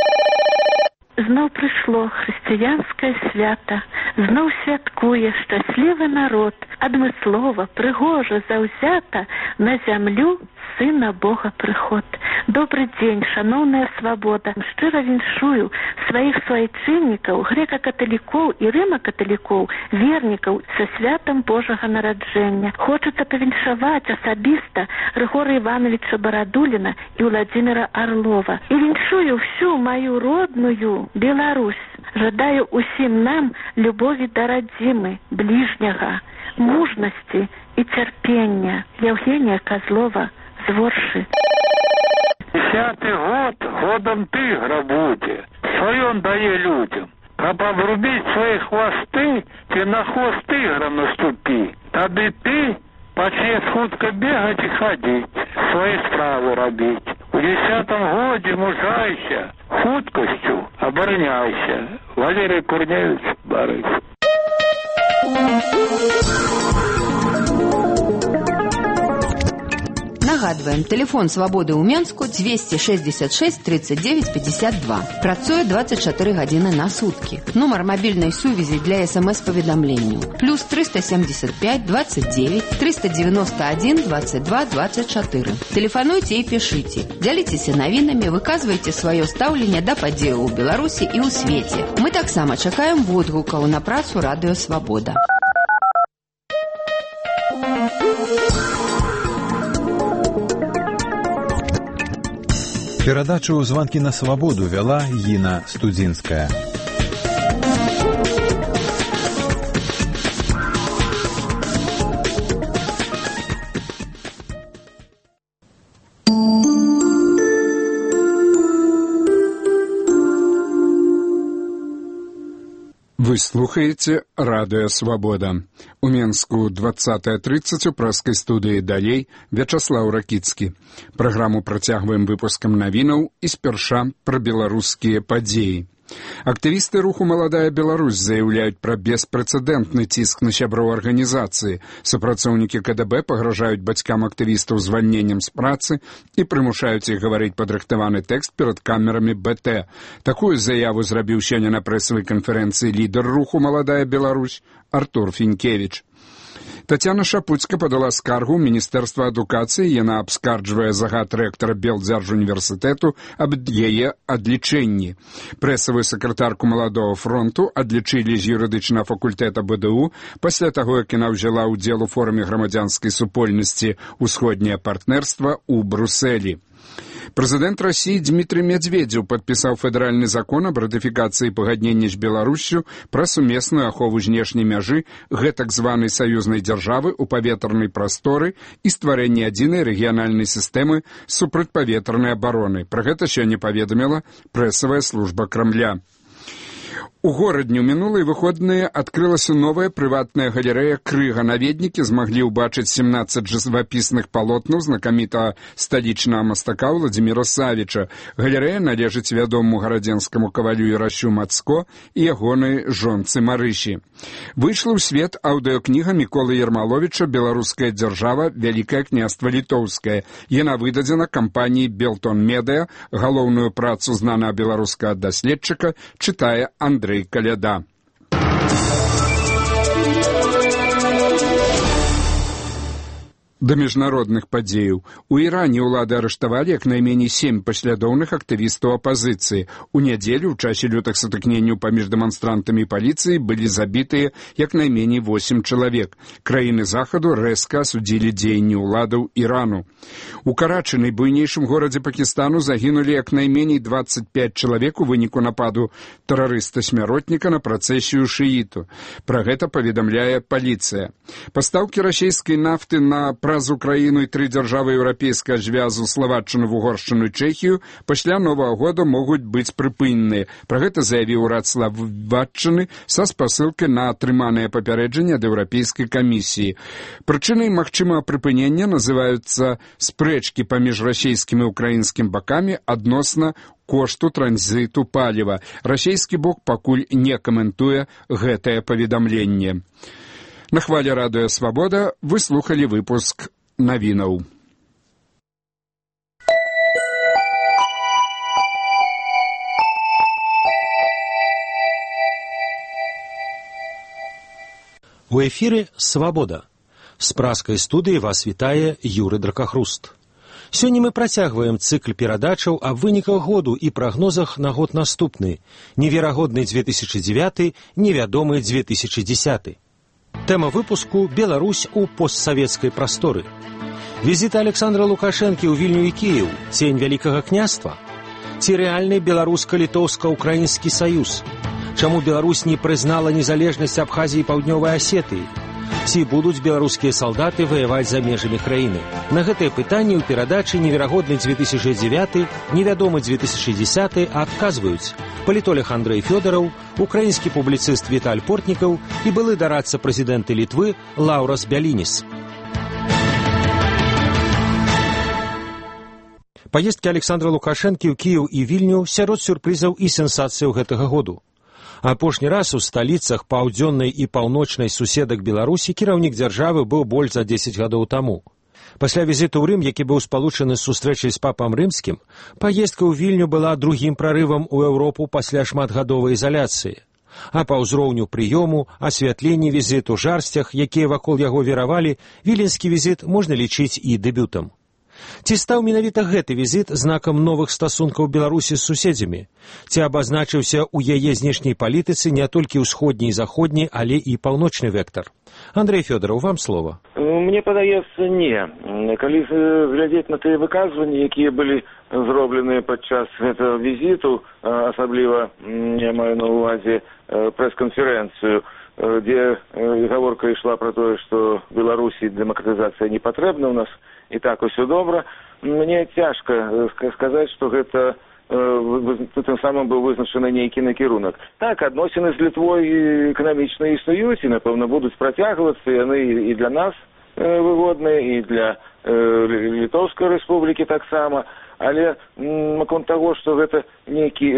Знов прийшло християнське свято, знов святкує щасливий народ, адмислово, пригожо, завзято на землю Сина Бога приход. Добрый день, шановная свобода. Шчыра віншую сваіх суайчыннікаў, грэка-каталікоў і рыма-каталікоў, вернікаў са святам Божага нараджэння. Хочацца павіншаваць асабіста Григория Ивановича Барадулина и Владимира Орлова. И віншую всю мою родную Беларусь. Жадаю усім нам любові да радзімы, ближняга, мужности и терпения. Евгения Козлова, Зворши. 10-й год годом тигра буде. Своє он дає людям. Каб обрубить свої хвости, ти на хвост тигра наступи. Тоді ти почнеш хутко бегать и ходить, свои справы робить. У 10-м годе мужайся, хуткостью обороняйся. Валерий Курневич, Борис. Нагадваем, телефон «Свабоды» ў Менску 266 39 52. Працуе 24 гадзіны на суткі. Нумар мабільнай сувязі для СМС-паведамленняў. Плюс 375 29 391 22 24. Телефануйте і пішыце. Дзяліцеся навінамі, выказвайце сваё стаўленне да падзеяў у Беларусі і ў свеце. Мы таксама чакаем водгукаў на працу радыё «Свабода». Перадачу «Звонки на свободу» вела Ина Студзинская. Вы слухаете радыё «Свабода». У Менску 20:30 у праскай студыі «Далей» Вячаслаў Ракіцкі. Праграму працягваем выпускам навінаў і спярша пра беларускія падзеі. Актывісты руху «Маладая Беларусь» заяўляюць пра беспрэцэдэнтны ціск на сяброў арганізацыі. Супрацоўнікі КДБ пагражаюць бацькам актывістаў звальненнем з працы і прымушаюць іх гаварыць падрыхтаваны тэкст перад камерамі БТ. Такую заяву зрабіў сёння на прэсавай канферэнцыі лідар руху «Маладая Беларусь» Артур Фінкевіч. Тацяна Шапуцька падала скаргу ў Міністэрства адукацыі. Яна абскарджвае загад рэктара Белдзяржуніверсітэту аб яе адлічэнні. Прэсавую сакратарку «Маладога фронту» адлічылі з юрыдычнага факультэта БДУ пасля таго, як яна ўзяла ўдзел у форуме грамадзянскай супольнасці «Усходняе партнерства» ў Брусэлі. Прэзідэнт России Дмитрий Медведев падпісаў федэральны закон аб ратыфікацыі пагаднення з Беларуссю пра сумесную ахову знешняй мяжы гэтак званай саюзнай дзяржавы ў паветранай прасторы і стварэнне адзінай рэгіянальнай сістэмы супрацьпаветранай абароны. Пра гэта сёння паведаміла прэсавая служба Крамля. У горадні ў мінулыя выходныя адкрылася новая прыватная галерэя «Крыга». Наведнікі змаглі ўбачыць 17 жывапісных палотнаў знакамітага сталічнага мастака Владзіміра Савіча. Галерэя належыць вядомаму гарадзенскаму кавалю Ірасю Мацко і ягонай жонцы Марышы. Выйшла ў свет аўдыёкніга Міколы Ермаловіча «Беларуская дзяржава. Вялікае княства літоўскае». Яна выдадзена кампаніяй «Белтон Медыа». Галоўную працу знанага беларускага даследчыка чытае Андрей Каляда. Да міжнародных падзеяў. У Іране ўлады арыштавалі як найменей 7 паслядоўных актывістаў апазіцыі. У нядзелю ў часе лютых сутыкненняў паміж дэманстрантамі і паліцыяй былі забітыя як найменей 8 чалавек. Краіны захаду рэзка асудзілі дзеянні ўладаў Ірану. У Карачы, найбуйнейшым горадзе Пакістану, загінулі як найменей 25 чалавек у выніку нападу тэрарыста-смяротніка на працэсію шыіту. Пра гэта паведамляе паліцыя. Пастаўкі расійскай нафты на праз Украіну і 3 дзяржавы еўрапейскага звязу Славаччыну, Угоршчыну і Чэхію пасля Новага года могуць быць прыпыненыя. Пра гэта заявіў урад Славаччыны са спасылкай на атрыманае папярэджанне ад Еўрапейскай камісіі. Прычынай магчымага прыпынення называюцца спрэчкі паміж расійскім і украінскім бакамі адносна кошту транзіту паліва. Расійскі бок пакуль не каментуе гэтае паведамленне. На хвале радыё «Свабода» вы слухалі выпуск навінаў. У эфіры «Свабода». З праскай студыі вас вітае Юры Дракахруст. Сёння мы працягваем цыкл перадачаў аб выніках году і прагнозах на год наступны. Неверагодны 2009, невядомы 2010. Тэма выпуску «Беларусь у постсавецкай прасторы». Візіт Александра Лукашэнкі ў Вільню і Кіеў, цень вялікага княства. Ці рэальны беларуска-літоўска-украінскі саюз? Чаму Беларусь не прызнала незалежнасць Абхазіі і Паўднёвай Асетыі? Ці будуць беларускія салдаты ваяваць за межамі краіны? На гэтыя пытанні ў перадачы «Неверагодны 2009, невядомы 2010» адказваюць палітолог Андрэй Фёдараў, украінскі публіцыст Віталь Портнікаў і былы дарадца прэзідэнта Літвы Лаўрас Бялініс. Паездкі Александра Лукашэнкі ў Кіеў і Вільню сярод сюрпрызаў і сенсацыяў гэтага году. Апошні раз у сталіцах паўдзённай і паўночнай суседак Беларусі кіраўнік дзяржавы быў больш за 10 гадоў таму. Пасля візіту ў Рым, які быў спалучаны з сустрэчай з папам рымскім, паездка ў Вільню была другім прарывам у Еўропу пасля шматгадовай изаляцыі. А па ўзроўню прыёму, асвятленні візіту, жарсцях, якія вакол яго віравалі, віленскі візіт можна лічыць і дэбютам. Ці стаў менавіта гэты візіт знакам новых стасункаў Беларусі з суседзямі? Ці абазначыўся ў яе знешняй палітыцы не толькі ўсходні і заходні, але і паўночны вектар? Андрэй Фёдараў, вам слова. Мне падаецца, не. Калі глядзець на тыя выказванні, якія былі зробленыя падчас гэтага візіту, асабліва, я маю на ўвазе прэс-канферэнцыю, дзе гаворка ішла пра тое, што Беларусі дэмакратызацыя не патрэбна ў нас, і так усё добра, мне цяжка сказаць, што гэта тым самым быў вызначаны нейкі накірунак. Так, адносіны з Літвой эканамічна існуюць і, напэўна, будуць працягвацца, яны і для нас выгодныя, і для Літоўскай рэспублікі таксама, але наконт таго, што гэта нейкі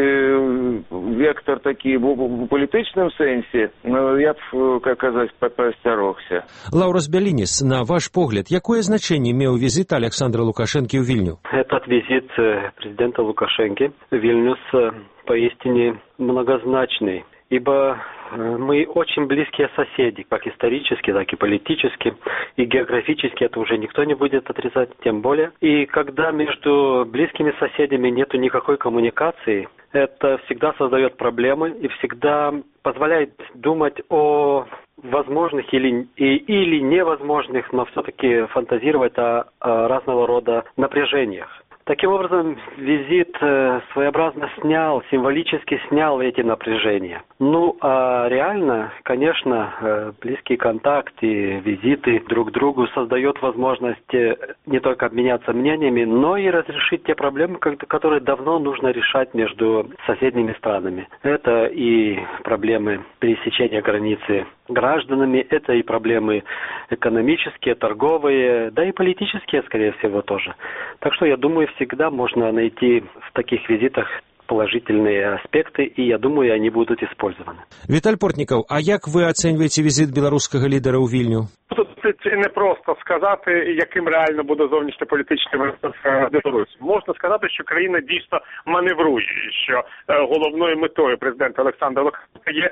вектор такі у палітычным сэнсе, я б, как казаць, паасцярогся. Лаўрас Бялініс, на ваш погляд, якое значение меў визит Александра Лукашенки в Вильню? Этот визит президента Лукашенки в Вильнюс поистине многозначный, ибо мы очень близкие соседи, как исторически, так и политически, и географически это уже никто не будет отрицать, тем более. И когда между близкими соседями нету никакой коммуникации, это всегда создает проблемы и всегда позволяет думать о возможных или невозможных, но все-таки фантазировать о разного рода напряжениях. Таким образом, визит своеобразно символически снял эти напряжения. Ну, а реально, конечно, близкий контакт и визиты друг к другу создают возможность не только обменяться мнениями, но и разрешить те проблемы, которые давно нужно решать между соседними странами. Это и проблемы пересечения границы гражданами, это и проблемы экономические, торговые, да и политические, скорее всего, тоже. Так что, я думаю, всегда можно найти в таких визитах положительные аспекты, и я думаю, они будут использованы. Віталь Портнікаў, а як ви оцінюєте візит білоруського лідера у Вільню? Тут не просто сказати, яким реально буде зовнішньополітичний розвиток Білорусі. Можна сказати, що країна дійсно маневрує, що головною метою президента Олександра Лукашенка є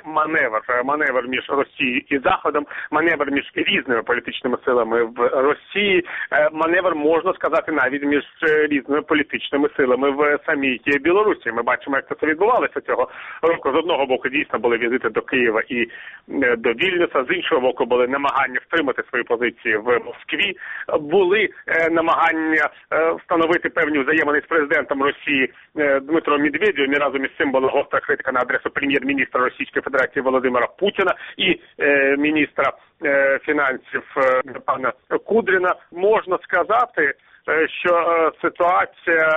маневр між Росією і Заходом, маневр між різними політичними силами в Росії, маневр, можна сказати, навіть між різними політичними силами в самій Білорусі. Ми бачимо, як це відбувалося цього року. З одного боку, дійсно, були візити до Києва і до Вільнюса, з іншого боку, були намагання втримати свої позиції в Москві, були намагання встановити певні взаємини з президентом Росії Дмитром Медведєвим, і разом із цим була гостра критика на адресу прем'єр-міністра Російської Федерації Володимира Путіна і міністра фінансів пана Кудріна. Можна сказати, що ситуація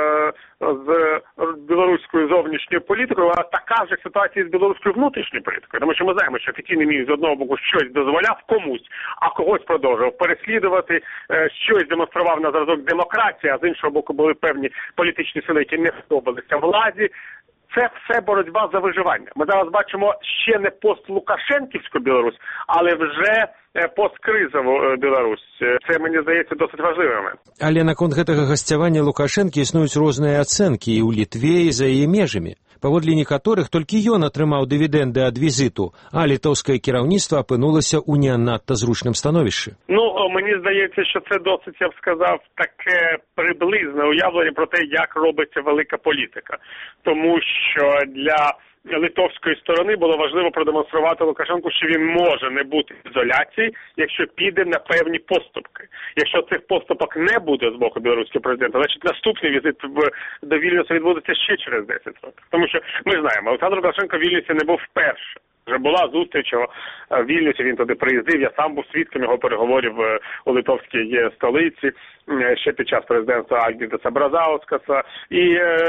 з білоруською зовнішньою політикою, вона така ж ситуація з білоруською внутрішньою політикою. Тому що ми знаємо, що офіційний міністр з одного боку щось дозволяв комусь, а когось продовжував переслідувати, щось демонстрував на зразок демократії, а з іншого боку були певні політичні сили, які не сподобалися владі. Це все боротьба за виживання. Ми зараз бачимо ще не постлукашенківську Білорусь, але вже посткризову Білорусь. Це, мені здається, досить важливий момент. Але наконт гэтага гасцявання Лукашэнкі існуюць розныя ацэнкі і ў Літве, і за яе межамі. Паводле некаторых, толькі ён атрымаў дывідэнды ад візіту, а літоўскае кіраўніцтва апынулася ў не надта зручным становішчы. Мені здається, що це досить, я б сказав, таке приблизне уявлення про те, як робиться велика політика. Тому що для литовської сторони було важливо продемонструвати Лукашенку, що він може не бути в ізоляції, якщо піде на певні поступки. Якщо цих поступок не буде з боку білоруського президента, значить наступний візит до Вільнюса відбудеться ще через 10 років. Тому що ми знаємо, Олександр Лукашенко в Вільнюсі не був вперше. Вже була зустріч в Вільнюсі, він туди приїздив, я сам був свідком його переговорів у литовській столиці, ще під час президентства Альгірдаса Бразаускаса. І,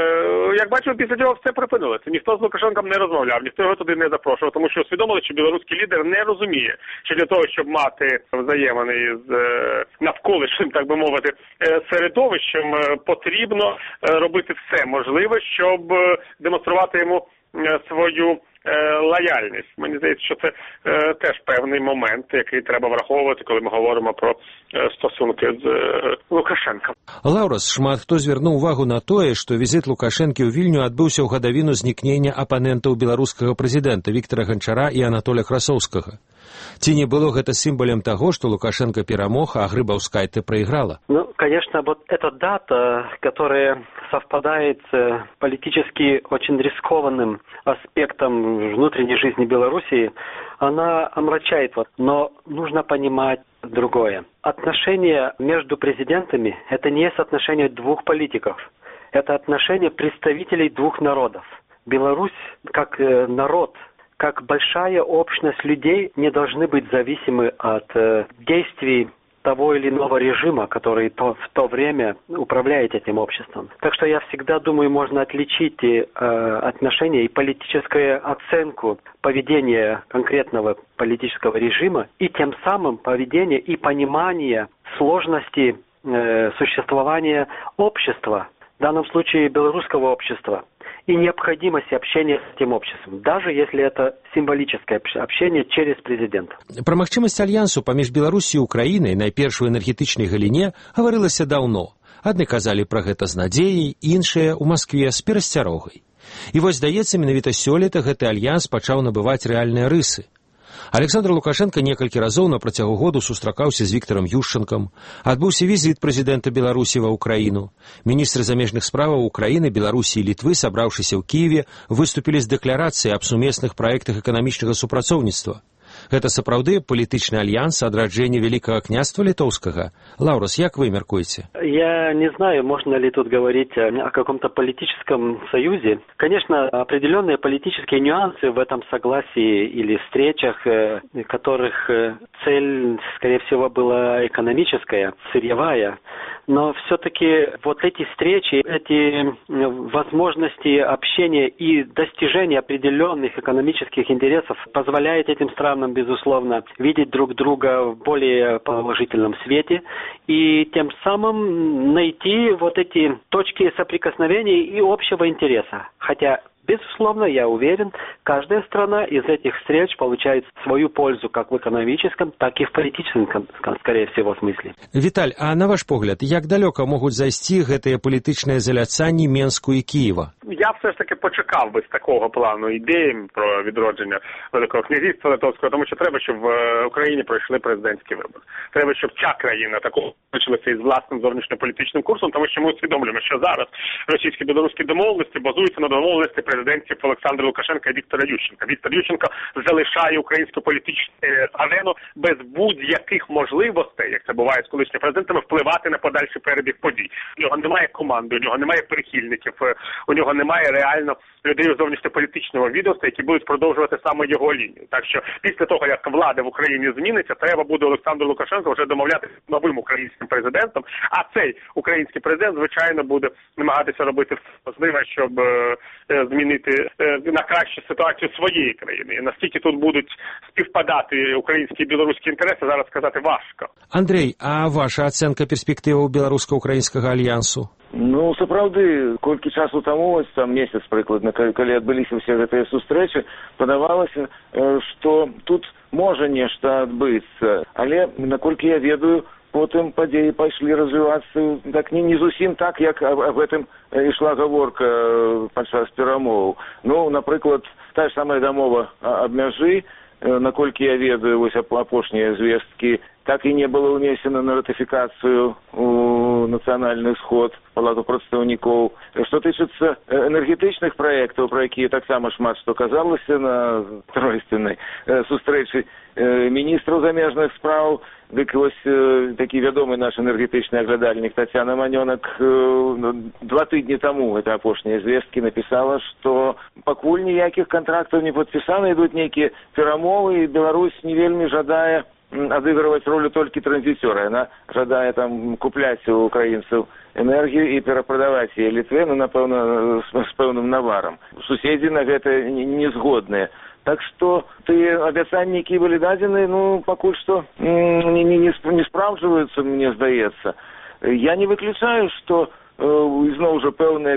як бачимо, після цього все припинилося. Ніхто з Лукашенком не розмовляв, ніхто його туди не запрошував, тому що усвідомили, що білоруський лідер не розуміє, що для того, щоб мати взаємини з навколишнім, так би мовити, середовищем, потрібно робити все можливе, щоб демонструвати йому свою лояльність. Мені здається, що це теж певний момент, який треба враховувати, коли ми говоримо про стосунки з Лукашенком. Лаўрас, шмат хто звярнуў увагу на тое, што візіт Лукашэнкі ў Вільню адбыўся ў гадавіну знікнення апанентаў беларускага прэзідэнта Віктара Ганчара і Анатоля Красоўскага. Ці не было гэта сімвалем таго, што Лукашенко перамог, а Грыбаўскайте проиграла? Конечно, вот эта дата, которая совпадает с политически очень рискованным аспектом внутренней жизни Белоруссии, она омрачает. Но нужно понимать другое. Отношения между президентами – это не есть отношения двух политиков. Это отношения представителей двух народов. Беларусь, как народ, как большая общность людей, не должны быть зависимы от действий того или иного режима, который в то время управляет этим обществом. Так что я всегда думаю, можно отличить отношения и политическую оценку поведения конкретного политического режима и тем самым поведение и понимание сложности существования общества, в данном случае белорусского общества, и необходимости общения с этим обществом, даже если это символическое общение через президента. Пра магчымасць альянсу паміж Беларусі і Украінай, найперш у энергетычнай галіне, гаварылася даўно. Адны казалі пра гэта з надзеяй, іншыя ў Маскве з перасцярогай. І вось, здаецца, менавіта сёлета гэты альянс пачаў набываць рэальныя рысы. Александр Лукашенко некалькі разоў на працягу году сустракаўся з Віктарам Ющанкам, адбыўся візіт прэзідэнта Беларусі ва ўкраіну. Міністры замежных справаў Украіны, Беларусі і Літвы, сабраўшыся ў Кіеве, выступілі з дэкларацыяй аб сумесных праектах эканамічнага супрацоўніцтва. Гэта сапраўды палітычны альянс адраджэння Великого княства Литовского? Лаурас, як вы меркуете? Я не знаю, можно ли тут говорить о каком-то политическом союзе. Конечно, определенные политические нюансы в этом согласии или встречах, которых цель, скорее всего, была экономическая, сырьевая. Но все-таки вот эти встречи, эти возможности общения и достижения определенных экономических интересов позволяют этим странам, безусловно, видеть друг друга в более положительном свете и тем самым найти вот эти точки соприкосновения и общего интереса. Хотя, безусловно, я уверен, каждая страна из этих встреч получает свою пользу как в экономическом, так и в политическом, скорее всего, смысле. Виталь, а на ваш погляд, як далеко могут зайти гэтые політичные заляцанні Менску і Києва? Я все ж таки почекав би з такого плану ідеї про відродження Великого князівства Литовського, тому що треба, щоб в Україні пройшли президентські вибори. Треба, щоб ця країна такого почалася із власним зовнішньополітичним курсом, тому що ми усвідомлюємо, що зараз російські білоруські домовленості базуються на домовленості президентів Олександра Лукашенка і Віктора Ющенка. Віктор Ющенко залишає українську політичну арену без будь-яких можливостей, як це буває з колишніми президентами, впливати на подальший перебіг подій. У нього немає команди, у нього немає прихильників, у нього немає реально людей зовнішньополітичного відомства, які будуть продовжувати саме його лінію. Так що після того, як влада в Україні зміниться, треба буде Олександру Лукашенку вже домовлятися з новим українським президентом, а цей український президент, звичайно, буде намагатися робити все можливе, щоб змінити змінити на кращу ситуацію своєї країни. Наскільки тут будуть співпадати українські і білоруські інтереси, зараз сказати важко. Андрей, а ваша оценка перспективаў беларуска-украінскага альянсу? Ну, сапраўды, колькі часу таму, ось там месяц прыкладна, калі адбыліся ўсе гэтыя сустрэчы, падавалася, што тут можа нешта адбыцца. Але, наколькі я ведаю, потым падзеі пайшлі развівацца так не зусім так, як аб гэтым ішла гаворка падчас перамоў. Ну, напрыклад, та ж самая дамова аб мяжы, наколькі я ведаю, вось апошнія звесткі, так і не было ўнесена на ратыфікацыю у нацыянальны сход Палату прадстаўнікоў. Што тычыцца энергетычных праектаў, пра якія таксама шмат што казалася на тройственнай сустрэчы міністраў замежных спраў, дык вось такі вядомы наш энергетычны аглядальнік Тацяна Манёнак 2 тыдні таму, гэта апошнія звесткі, напісала, што пакуль ніякіх кантрактаў не падпісаны, ідуць нейкія перамовы, і Беларусь не вельмі жадае адыгрываць ролю толькі транзіцёра. Яна жадае там купляць у украінцаў энергію і перапрадаваць яе Літве, ну, напэўна, з пэўным наварам. Суседзі на гэта не згодныя. Так што тыя абяцанні, якія былі дадзены, ну, пакуль што не спраўджваюцца, мне здаецца. Я не выключаю, што ізноў жа пэўныя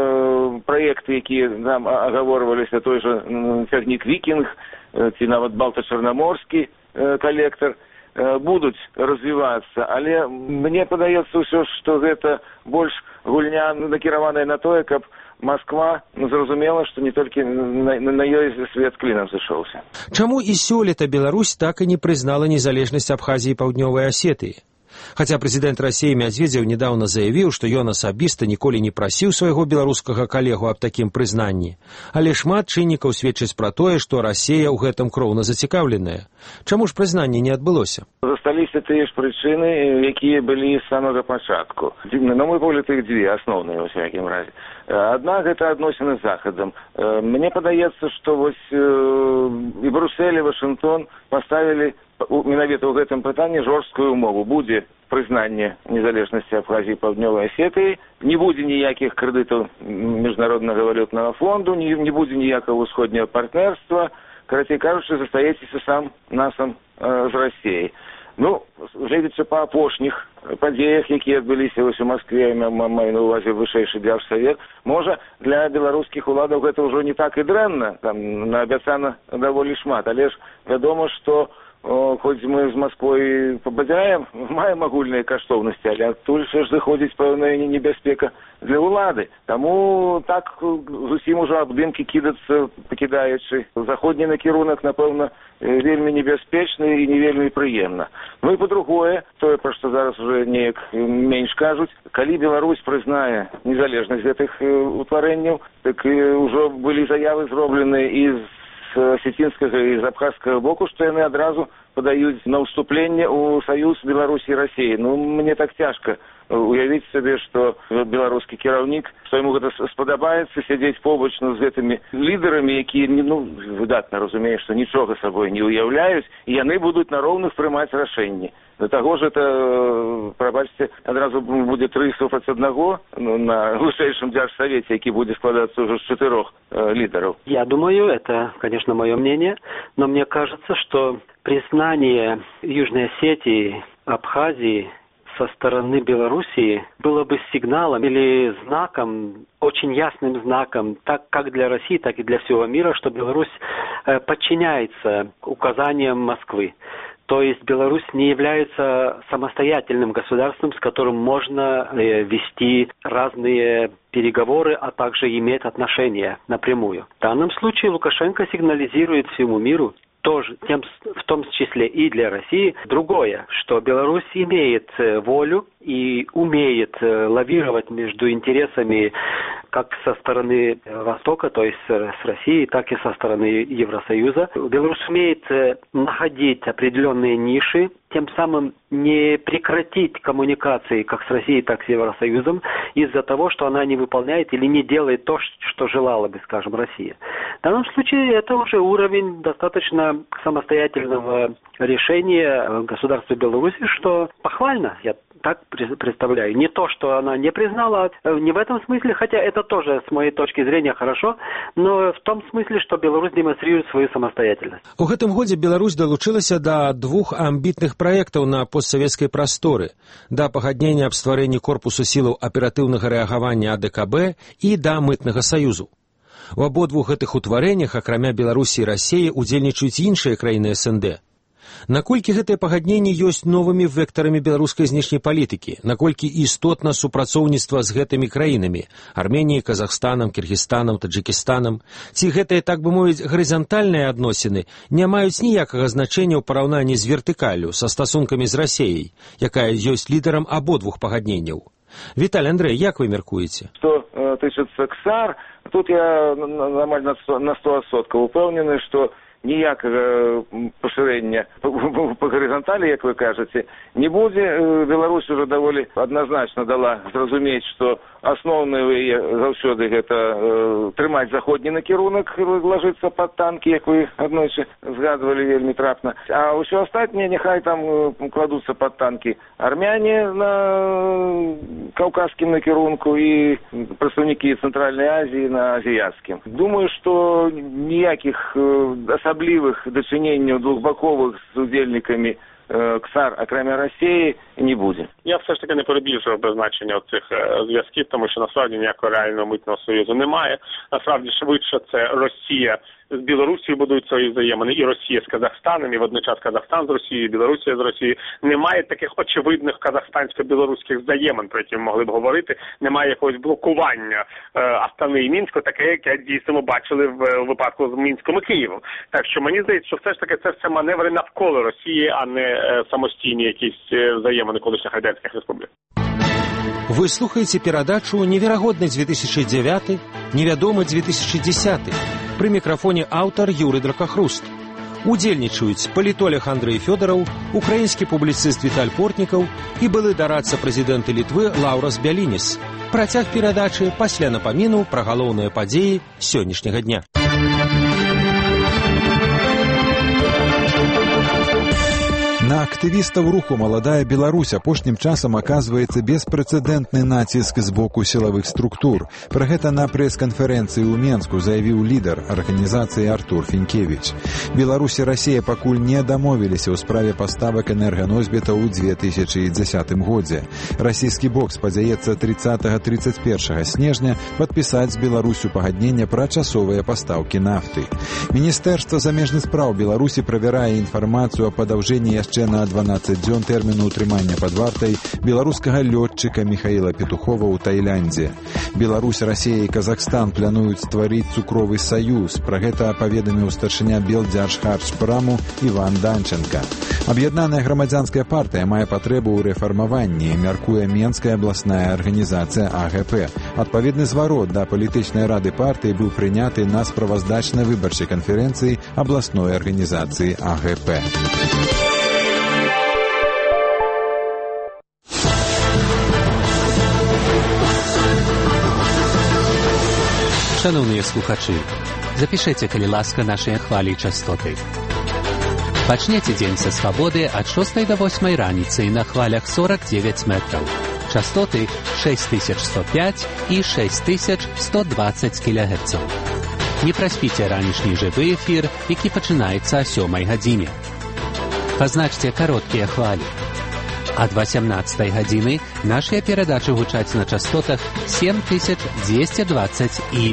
праекты, якія нам агаворваліся, той жа цягнік «Вікінг» ці нават «Балта-Чарнаморскі» коллектор, будуць развівацца, але мне падаецца ўсё, што гэта больш гульня накіраваная на тое, каб Москва зразумела, што не толькі на ёй свет клінам сышоўся. Чаму і сёлета Беларусь так і не прызнала незалежнасць Абхазіі і Паўднёвай Асетыі? Хаця прэзідэнт Расіі Мядзведзеў недаўна заявіў, што ён асабіста ніколі не прасіў свайго беларускага калегу аб такім прызнанні. Але шмат чыннікаў сведчаць пра тое, што Расія ў гэтым кроўна зацікаўленая. Чаму ж прызнанне не адбылося? Засталіся тыя ж прычыны, якія былі з самага пачатку. На мой погляд, іх дзве асноўныя, у всякім разе. Адна гэта адносіны з Захадам. Мне падаецца, што вось і Брюссель, і Вашынгтон паставілі менавіта ў гэтым пытанні жорсткую умову. Будзе прызнанне незалежнасці Абхазіі і Паўднёвай Асетыі, не будзе ніякіх крэдытаў міжнароднага валютнага фонду, не будзе ніякага ўсходняга партнерства. Карацей кажучы, застаецеся сам насам з Расіяй. Ну, гледзячы па апошніх падзеях, якія адбыліся вось у Маскве, маю на увазе вышэйшы дзяржсавет, можа, для беларускіх уладаў гэта ўжо не так і дрэнна, там наабяцана даволі шмат, але ж вядома, што хоць мы з Масквой пабадзяем, маем агульныя каштоўнасці, але адтуль ж заходзіць пэўная небяспека для ўлады. Таму так зусім ужо абдымкі кідацца, пакідаючы заходні накірунак, напэўна, вельмі небяспечны і не вельмі прыемна. Ну і па-другое, тое, пра што зараз уже неяк менш кажуць, калі Беларусь прызнае незалежнасць гэтых утварэнняў, так ўжо былі заявы зроблены і з асетінскага і з абхазскага боку, што яны адразу падаюць на ўступленне ў саюз Беларусі і Расіі. Ну, мне так цяжка уявіць сабе, што беларускі кіраўнік, што яму гэта спадабаецца, сядзець побач з гэтымі лідарамі, якія, ну, выдатна разумеюць, што нічога сабой не ўяўляюць, і яны будуць на роўных прымаць рашэнні. До таго ж это, прабачце, адразу будзе 3 супраць 1 на вышэйшым дзяржсавеце, які будзе складацца ўжо з 4 лідараў. Я думаю, это, конечно, мое мнение, но мне кажется, что признание Южной Осетии, Абхазии со стороны Белоруссии было бы сигналом или знаком, очень ясным знаком, так как для России, так и для всего мира, что Беларусь подчиняется указаниям Москвы. То есть Беларусь не является самостоятельным государством, с которым можно вести разные переговоры, а также иметь отношения напрямую. В данном случае Лукашенко сигнализирует всему миру, тоже, в том числе и для России, другое, что Беларусь имеет волю и умеет лавировать между интересами как со стороны Востока, то есть с Россией, так и со стороны Евросоюза. Беларусь умеет находить определенные ниши, тем самым не прекратить коммуникации как с Россией, так и с Евросоюзом из-за того, что она не выполняет или не делает то, что желала бы, скажем, Россия. В данном случае это уже уровень достаточно самостоятельного решения государства Беларуси, что похвально, я так представляю. Не то, что она не признала, не в этом смысле, хотя это тоже, с моей точки зрения, хорошо, но в том смысле, что Беларусь демонстрирует свою самостоятельность. У гэтым годзе Беларусь далучылася да двух амбітных праектаў на постсавецкай прасторы, да пагаднення аб стварэнні корпусу сілаў аператыўнага рэагавання АДКБ і да мытнага саюзу. У абодвух гэтых утварэннях, акрамя Беларусі і Расіі, удзельнічаюць іншыя краіны СНД. Наколькі гэтыя пагадненні ёсць новымі вектарамі беларускай знешняй палітыкі, наколькі істотна супрацоўніцтва з гэтымі краінамі – Арменіяй, Казахстанам, Кіргізстанам, Таджыкістанам, ці гэтыя, так бы мовіць, гарызантальныя адносіны не маюць ніякага значэння ў параўнанні з вертыкаллю, са стасункамі з Расіяй, якая ёсць лідарам абодвух пагадненняў. Віталій, Андрэй, як вы мяркуеце? Што тычыцца КСАР, тут я амаль на 100% упэўнены, што ніякага пашырэння па гарызанталі, як вы кажаце, не будзе. Беларусь уже даволі адназначна дала зразумець, што асноўны яе заўсёды гэта трымаць заходні накірунак, лажыцца пад танкі, як вы аднойчы згадвалі вельмі трапна. А ўсё астатняе няхай там кладуцца пад танкі армяне на каўказскім накірунку і прадстаўнікі Цэнтральнай Азіі на азіяцкім. Думаю, што ніякіх асаблівых дачыненняў двухбаковых з удзельнікамі КСАР, акрамя Росії, не буде. Я все ж таки не перебільшував би значення цих зв'язків, тому що насправді ніякого реального митного союзу немає. Насправді швидше це Росія з Білорусією будують свої взаємини, і Росія з Казахстаном, і водночас Казахстан з Росією, Білорусія з Росією. Немає таких очевидних казахстансько-білоруських взаємин, про які ми могли б говорити. Немає якогось блокування Астани і Мінську, таке, яке дійсно ми бачили в випадку з Мінськом і Києвом. Так що мені здається, що все ж таки це все маневри навколо Росії, а не самостійні якісь взаємини колишніх радянських республік. Вы слухаете перадачу «Неверагодны 2009, невядомы 2010». При микрофоне автор Юрий Дракохруст. Удзельнічаюць палітолог Андрэй Фёдораў, украінскі публіцыст Віталь Портнікаў і былы дарадца прэзідэнта Літвы Лаўрас Бялініс. Працяг перадачы пасля напаміну пра галоўныя падзеі сённяшняга дня. На актывістаў руху «Маладая Беларусь» апошнім часам аказваецца беспрэцэдэнтны націск з боку сілавых структур. Пра гэта на прэс-канферэнцыі ў Менску заявіў лідар арганізацыі Артур Фінкевіч. Беларусь і Расія пакуль не дамовіліся ў справе паставак энерганосьбітаў у 2010 годзе. Расійскі бок спадзяецца 30-31 снежня падпісаць з Беларусю пагаднення пра часовыя пастаўкі нафты. Міністэрства замежных спраў Беларусі правярае інфармацыю о падаўжэнні яшчэ на 12 дзён тэрміну ўтрымання пад вартай беларускага лётчыка Михаила Петухова ў Таіландзе. Беларусь, Расія і Казахстан плануюць стварыць цукровы саюз. Пра гэта паведаміў старшыня Белдзяржхарчпраму Іван Данченка. Аб'яднаная грамадзянская партыя мае патрэбу ў рэфармаванні, мяркуе Менская абласная арганізацыя АГП. Адпаведны зварот да палітычнай рады партыі быў прыняты на справаздачнай выбарчай канферэнцыі абласной арганізацыі АГП. Шановні слухачі, запишите, калі ласка, наші хвалі і частоти. Пачнеце дзень са свабоды ад 6 до 8 раніцы на хвалях 49 метраў. Частоты 6105 і 6120 кГц. Не праспіце ранішні жывы эфір, які пачынаецца о 7 гадзіне. Пазначце кароткія хвалі. Ад 18 гадзіны нашыя перадачы гучаць на частотах 7220 і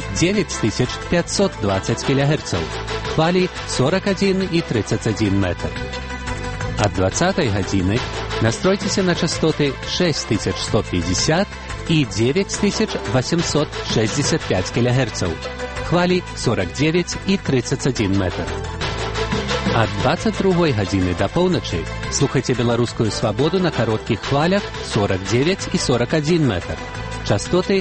9520 кГц. Хвалі 41 і 31 метр. Ад 20 гадзіны настройцеся на частоты 6150 і 9865 кГц. Хвалі 49 і 31 метр. Ад 22 гадзіны да поўначы слухайце беларускую свабоду на кароткіх хвалях 49 і 41 метр. Частоты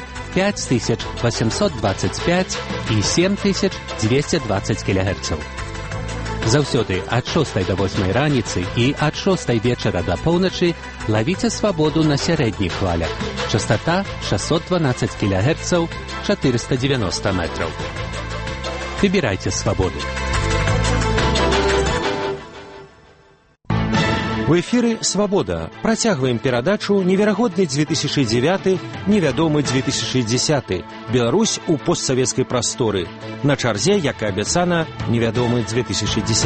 5825 і 7220 кГц. Заўсёды ад 6 до 8 раніцы і ад 6 вечара да поўначы лавіце свабоду на сярэдніх хвалях. Частота 612 кГц, 490 метров. Выбирайте свободу. У эфіры «Свабода». Працягваем перадачу «Неверагодны 2009, невядомы 2010. Беларусь у постсавецкай прасторы». На чарзе, як і абяцана, невядомы 2010.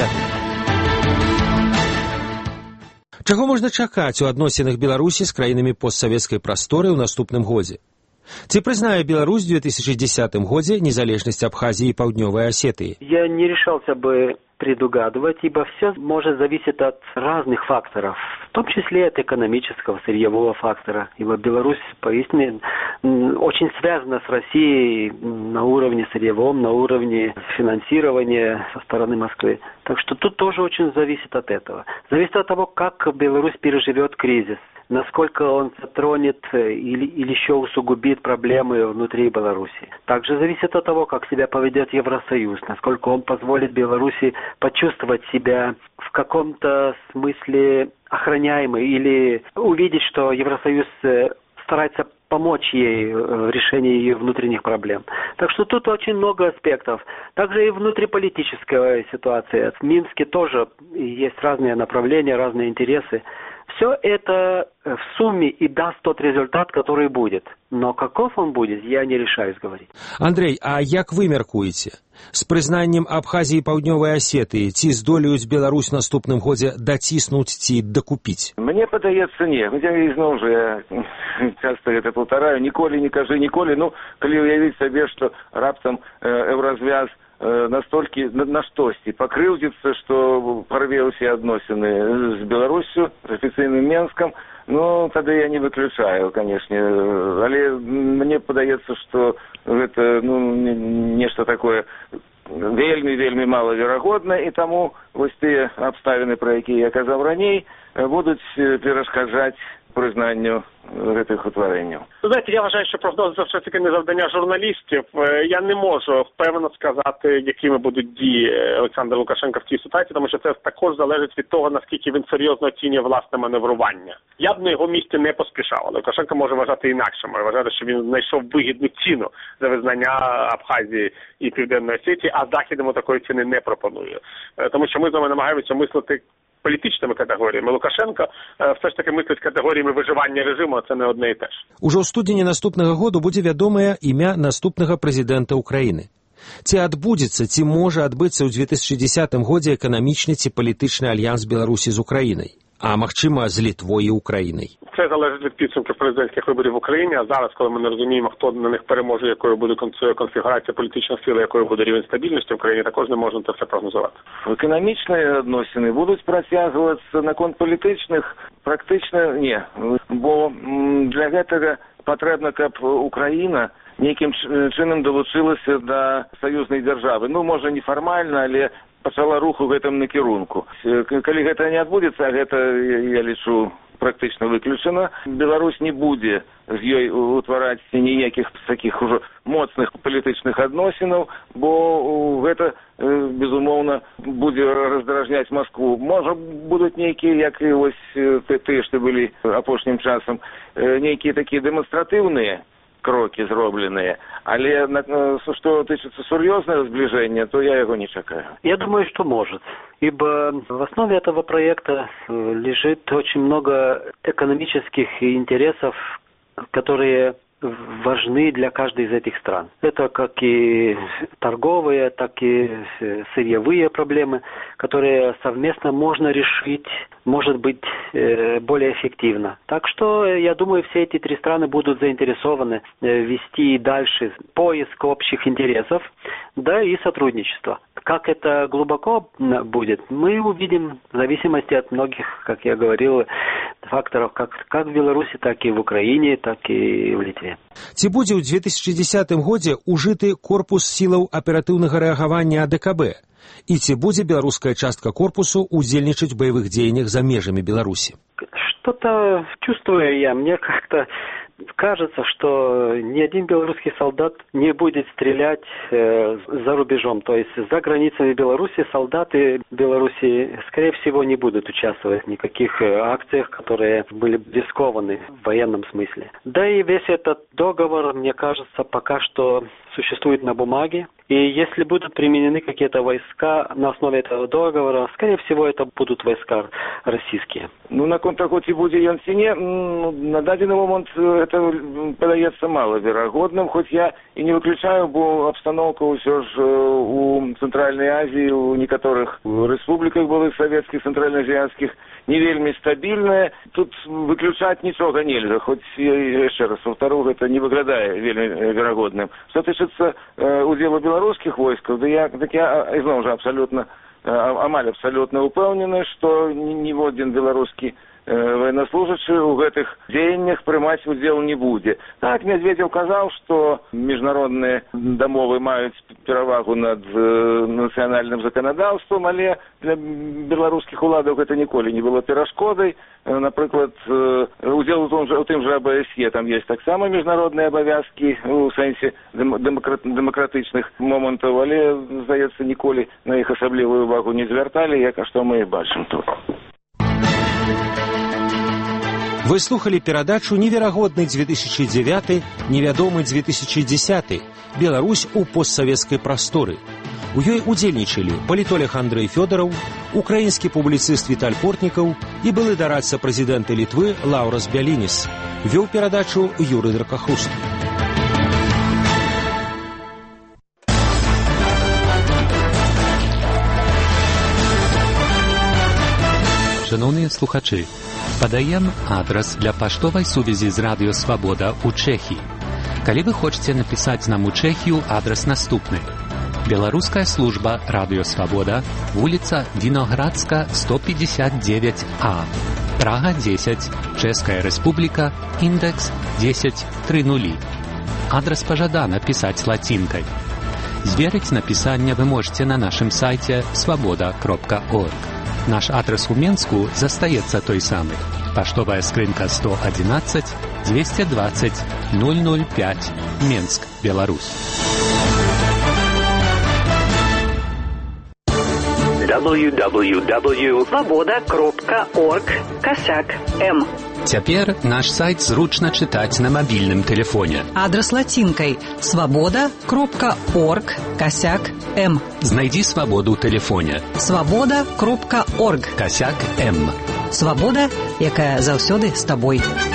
Чаго можна чакаць у адносінах Беларусі з краінамі постсавецкай прасторы ў наступным годзе? Ці прызнае Беларусь у 2010 годзе незалежнасць Абхазіі и Паўднёвай Осетии? Я не решался бы предугадывать, ибо все может зависеть от разных факторов, в том числе от экономического, сырьевого фактора. Ибо Беларусь, поистине, очень связана с Россией на уровне сырьевом, на уровне финансирования со стороны Москвы. Так что тут тоже очень зависит от этого. Зависит от того, как Беларусь переживет кризис, насколько он затронет или еще усугубит проблемы внутри Беларуси. Также зависит от того, как себя поведет Евросоюз, насколько он позволит Беларуси почувствовать себя в каком-то смысле охраняемой или увидеть, что Евросоюз старается помочь ей в решении ее внутренних проблем. Так что тут очень много аспектов. Также и внутриполитическая ситуация. В Минске тоже есть разные направления, разные интересы. Все это в сумме и даст тот результат, который будет. Но каков он будет, я не решаюсь говорить. Андрей, а як вы мяркуеце? З прызнаннем Абхазіі і Паўднёвай Асетыі ці здолеюць Беларусь наступным годзе даціснуць ці дакупіць? Мне падаецца, не. Зноў жа, я часта гэта паўтараю, ніколі не кажы ніколі. Ну, калі уявіць сабе, што раптам еўразвяз настолькі на штосьці пакрыўдзіцца, што парве ўсе адносіны з Беларуссю, з афіцыйным Менскам, ну, тады я не выключаю, канешне. Але мне падаецца, што гэта, нешта такое вельмі малаверагодна, і таму вось тыя абставіны, пра якія я казаў раней, будуць перашкаджаць прызнанню гэтых утвореннів. Знаєте, я вважаю, що прогноз це все-таки не завдання журналістів. Я не можу впевнено сказати, якими будуть дії Олександра Лукашенка в цій ситуації, тому що це також залежить від того, наскільки він серйозно оцінює власне маневрування. Я б на його місці не поспішав, але Лукашенко може вважати інакше. Може вважати, що він знайшов вигідну ціну за визнання Абхазії і Південної Осетії, а Захід йому такої ціни не пропонує. Тому що ми з вами намагаємося мислити політичними категоріями. Лукашенко все ж таки мислить категоріями виживання режиму, а це не одне і те ж. Ужо ў студзені наступнага году будзе вядомае імя наступнага прэзідэнта Украіны. Ці адбудзецца, ці можа адбыцца ў 2010 годзе эканамічны ці палітычны альянс Беларусі з Украінай, а магчыма з Літвой і Україною? Це залежить від підсумків президентських виборів в Україні, а зараз, коли ми не розуміємо, хто на них переможе, якою буде конфігурація політичної сили, якою буде рівень стабільності в Україні, також не можна це все прогнозувати. Економічні відносини будуть протягуватися на конт політичних? Практично ні, бо для цього потрібно, щоб Україна нейкім чынам долучилася до союзной державы. Ну, можа, нефармальна, але пачала рух у гэтым накірунку. Калі гэта не адбудзецца, а гэта, я лічу, практычна выключана, Беларусь не будзе з ёй утвараць ніякіх такіх ужо моцных палітычных адносінаў, бо гэта, безумоўна, будзе раздражняць Москву. Можа, будуць нейкія, як і вось тыя, што былі апошнім часам, нейкія такія дэманстратыўныя кроки зробленные, але что тычыцца сур'ёзнае сближение, то я его не чакаю. Я думаю, что может, ибо в основе этого проекта лежит очень много экономических интересов, которые важны для каждой из этих стран. Это как и торговые, так и сырьевые проблемы, которые совместно можно решить, может быть, более эффективно. Так что, я думаю, все эти три страны будут заинтересованы вести дальше поиск общих интересов, да и сотрудничество. Как это глубоко будет, мы увидим в зависимости от многих, как я говорил, факторов, как в Беларуси, так и в Украине, так и в Литве. Ці будзе ў 2010 годзе ужыты корпус сілаў аператыўнага рэагавання АДКБ? І ці будзе беларуская частка корпусу удзельнічаць у баявых дзеяннях за межамі Беларусі? Что-то чувствую я, мне как-то кажется, что ни один белорусский солдат не будет стрелять за рубежом. То есть за границами Беларуси солдаты Беларуси, скорее всего, не будут участвовать в никаких акциях, которые были рискованы в военном смысле. Да и весь этот договор, мне кажется, пока что существует на бумаге. И если будут применены какие-то войска на основе этого договора, скорее всего, это будут войска российские. Наконт таго, ці будзе ён ці не, на дадзены момант это падаецца малаверагодным, хоць я і не выключаю, бо абстаноўка ўсё ж у Цэнтральнай Азіі, у некаторых рэспубліках былых савецкіх, цэнтральнаазіяцкіх не вельмі стабільная. Тут выключаць нічога нельга, хоць яшчэ раз паўтару, гэта не выглядае вельмі верагодным. Што тычыцца удзелу беларускіх войскаў, я ізноў жа амаль абсалютна упэўнены, што ніводзін беларускі военнослужащий у гэтых дзеяннях прымаць удзел не будзе. Так, Медведев казаў, што міжнародныя дамовы маюць перавагу над нацыянальным заканадаўствам, але для беларускіх уладаў гэта ніколі не было перашкодай. Напрыклад, удзел у тым жа АБСЕ, там ёсць таксама міжнародныя абавязкі у сэнсе дэмакратычных момантаў, але, здаецца, ніколі на іх асаблівую увагу не звярталі, як што мы і бачым тут. Вы слухали перадачу «Неверагодны 2009, невядомы 2010. Беларусь у постсавецкай прасторы». У ёй удзельнічалі палітолог Андрэй Фёдараў, украінскі публіцыст Віталь Портнікаў і былы дарадца прэзідэнта Літвы Лаўрас Бялініс. Вёў перадачу Юрый Дракахруст. Шановні слухачі, падаем адрас для паштовай сувязі з Радыё Свабода ў Чэхіі. Калі вы хочаце напісаць нам у Чэхію, адрас наступны. Беларуская служба Радыё Свабода, вуліца Віноградска, 159А, Прага 10, Чэшская Рэспубліка, індэкс 1030. Адрас пажадана пісаць лацінкай. Зверыць напісанне вы можете на нашым сайце свабода.орг. Наш адрес у Менску застаецца той самы. Паштовая скрынка 111 220 005, Менск, Беларусь. www.svoboda.org/m. Цяпер наш сайт зручна чытаць на мабільным тэлефоне. Адрес лацінкай svoboda.org/m. Знайдзі свабоду ў тэлефоне. svoboda.org/m. Свабода, Свабода, якая заўсёды з табой.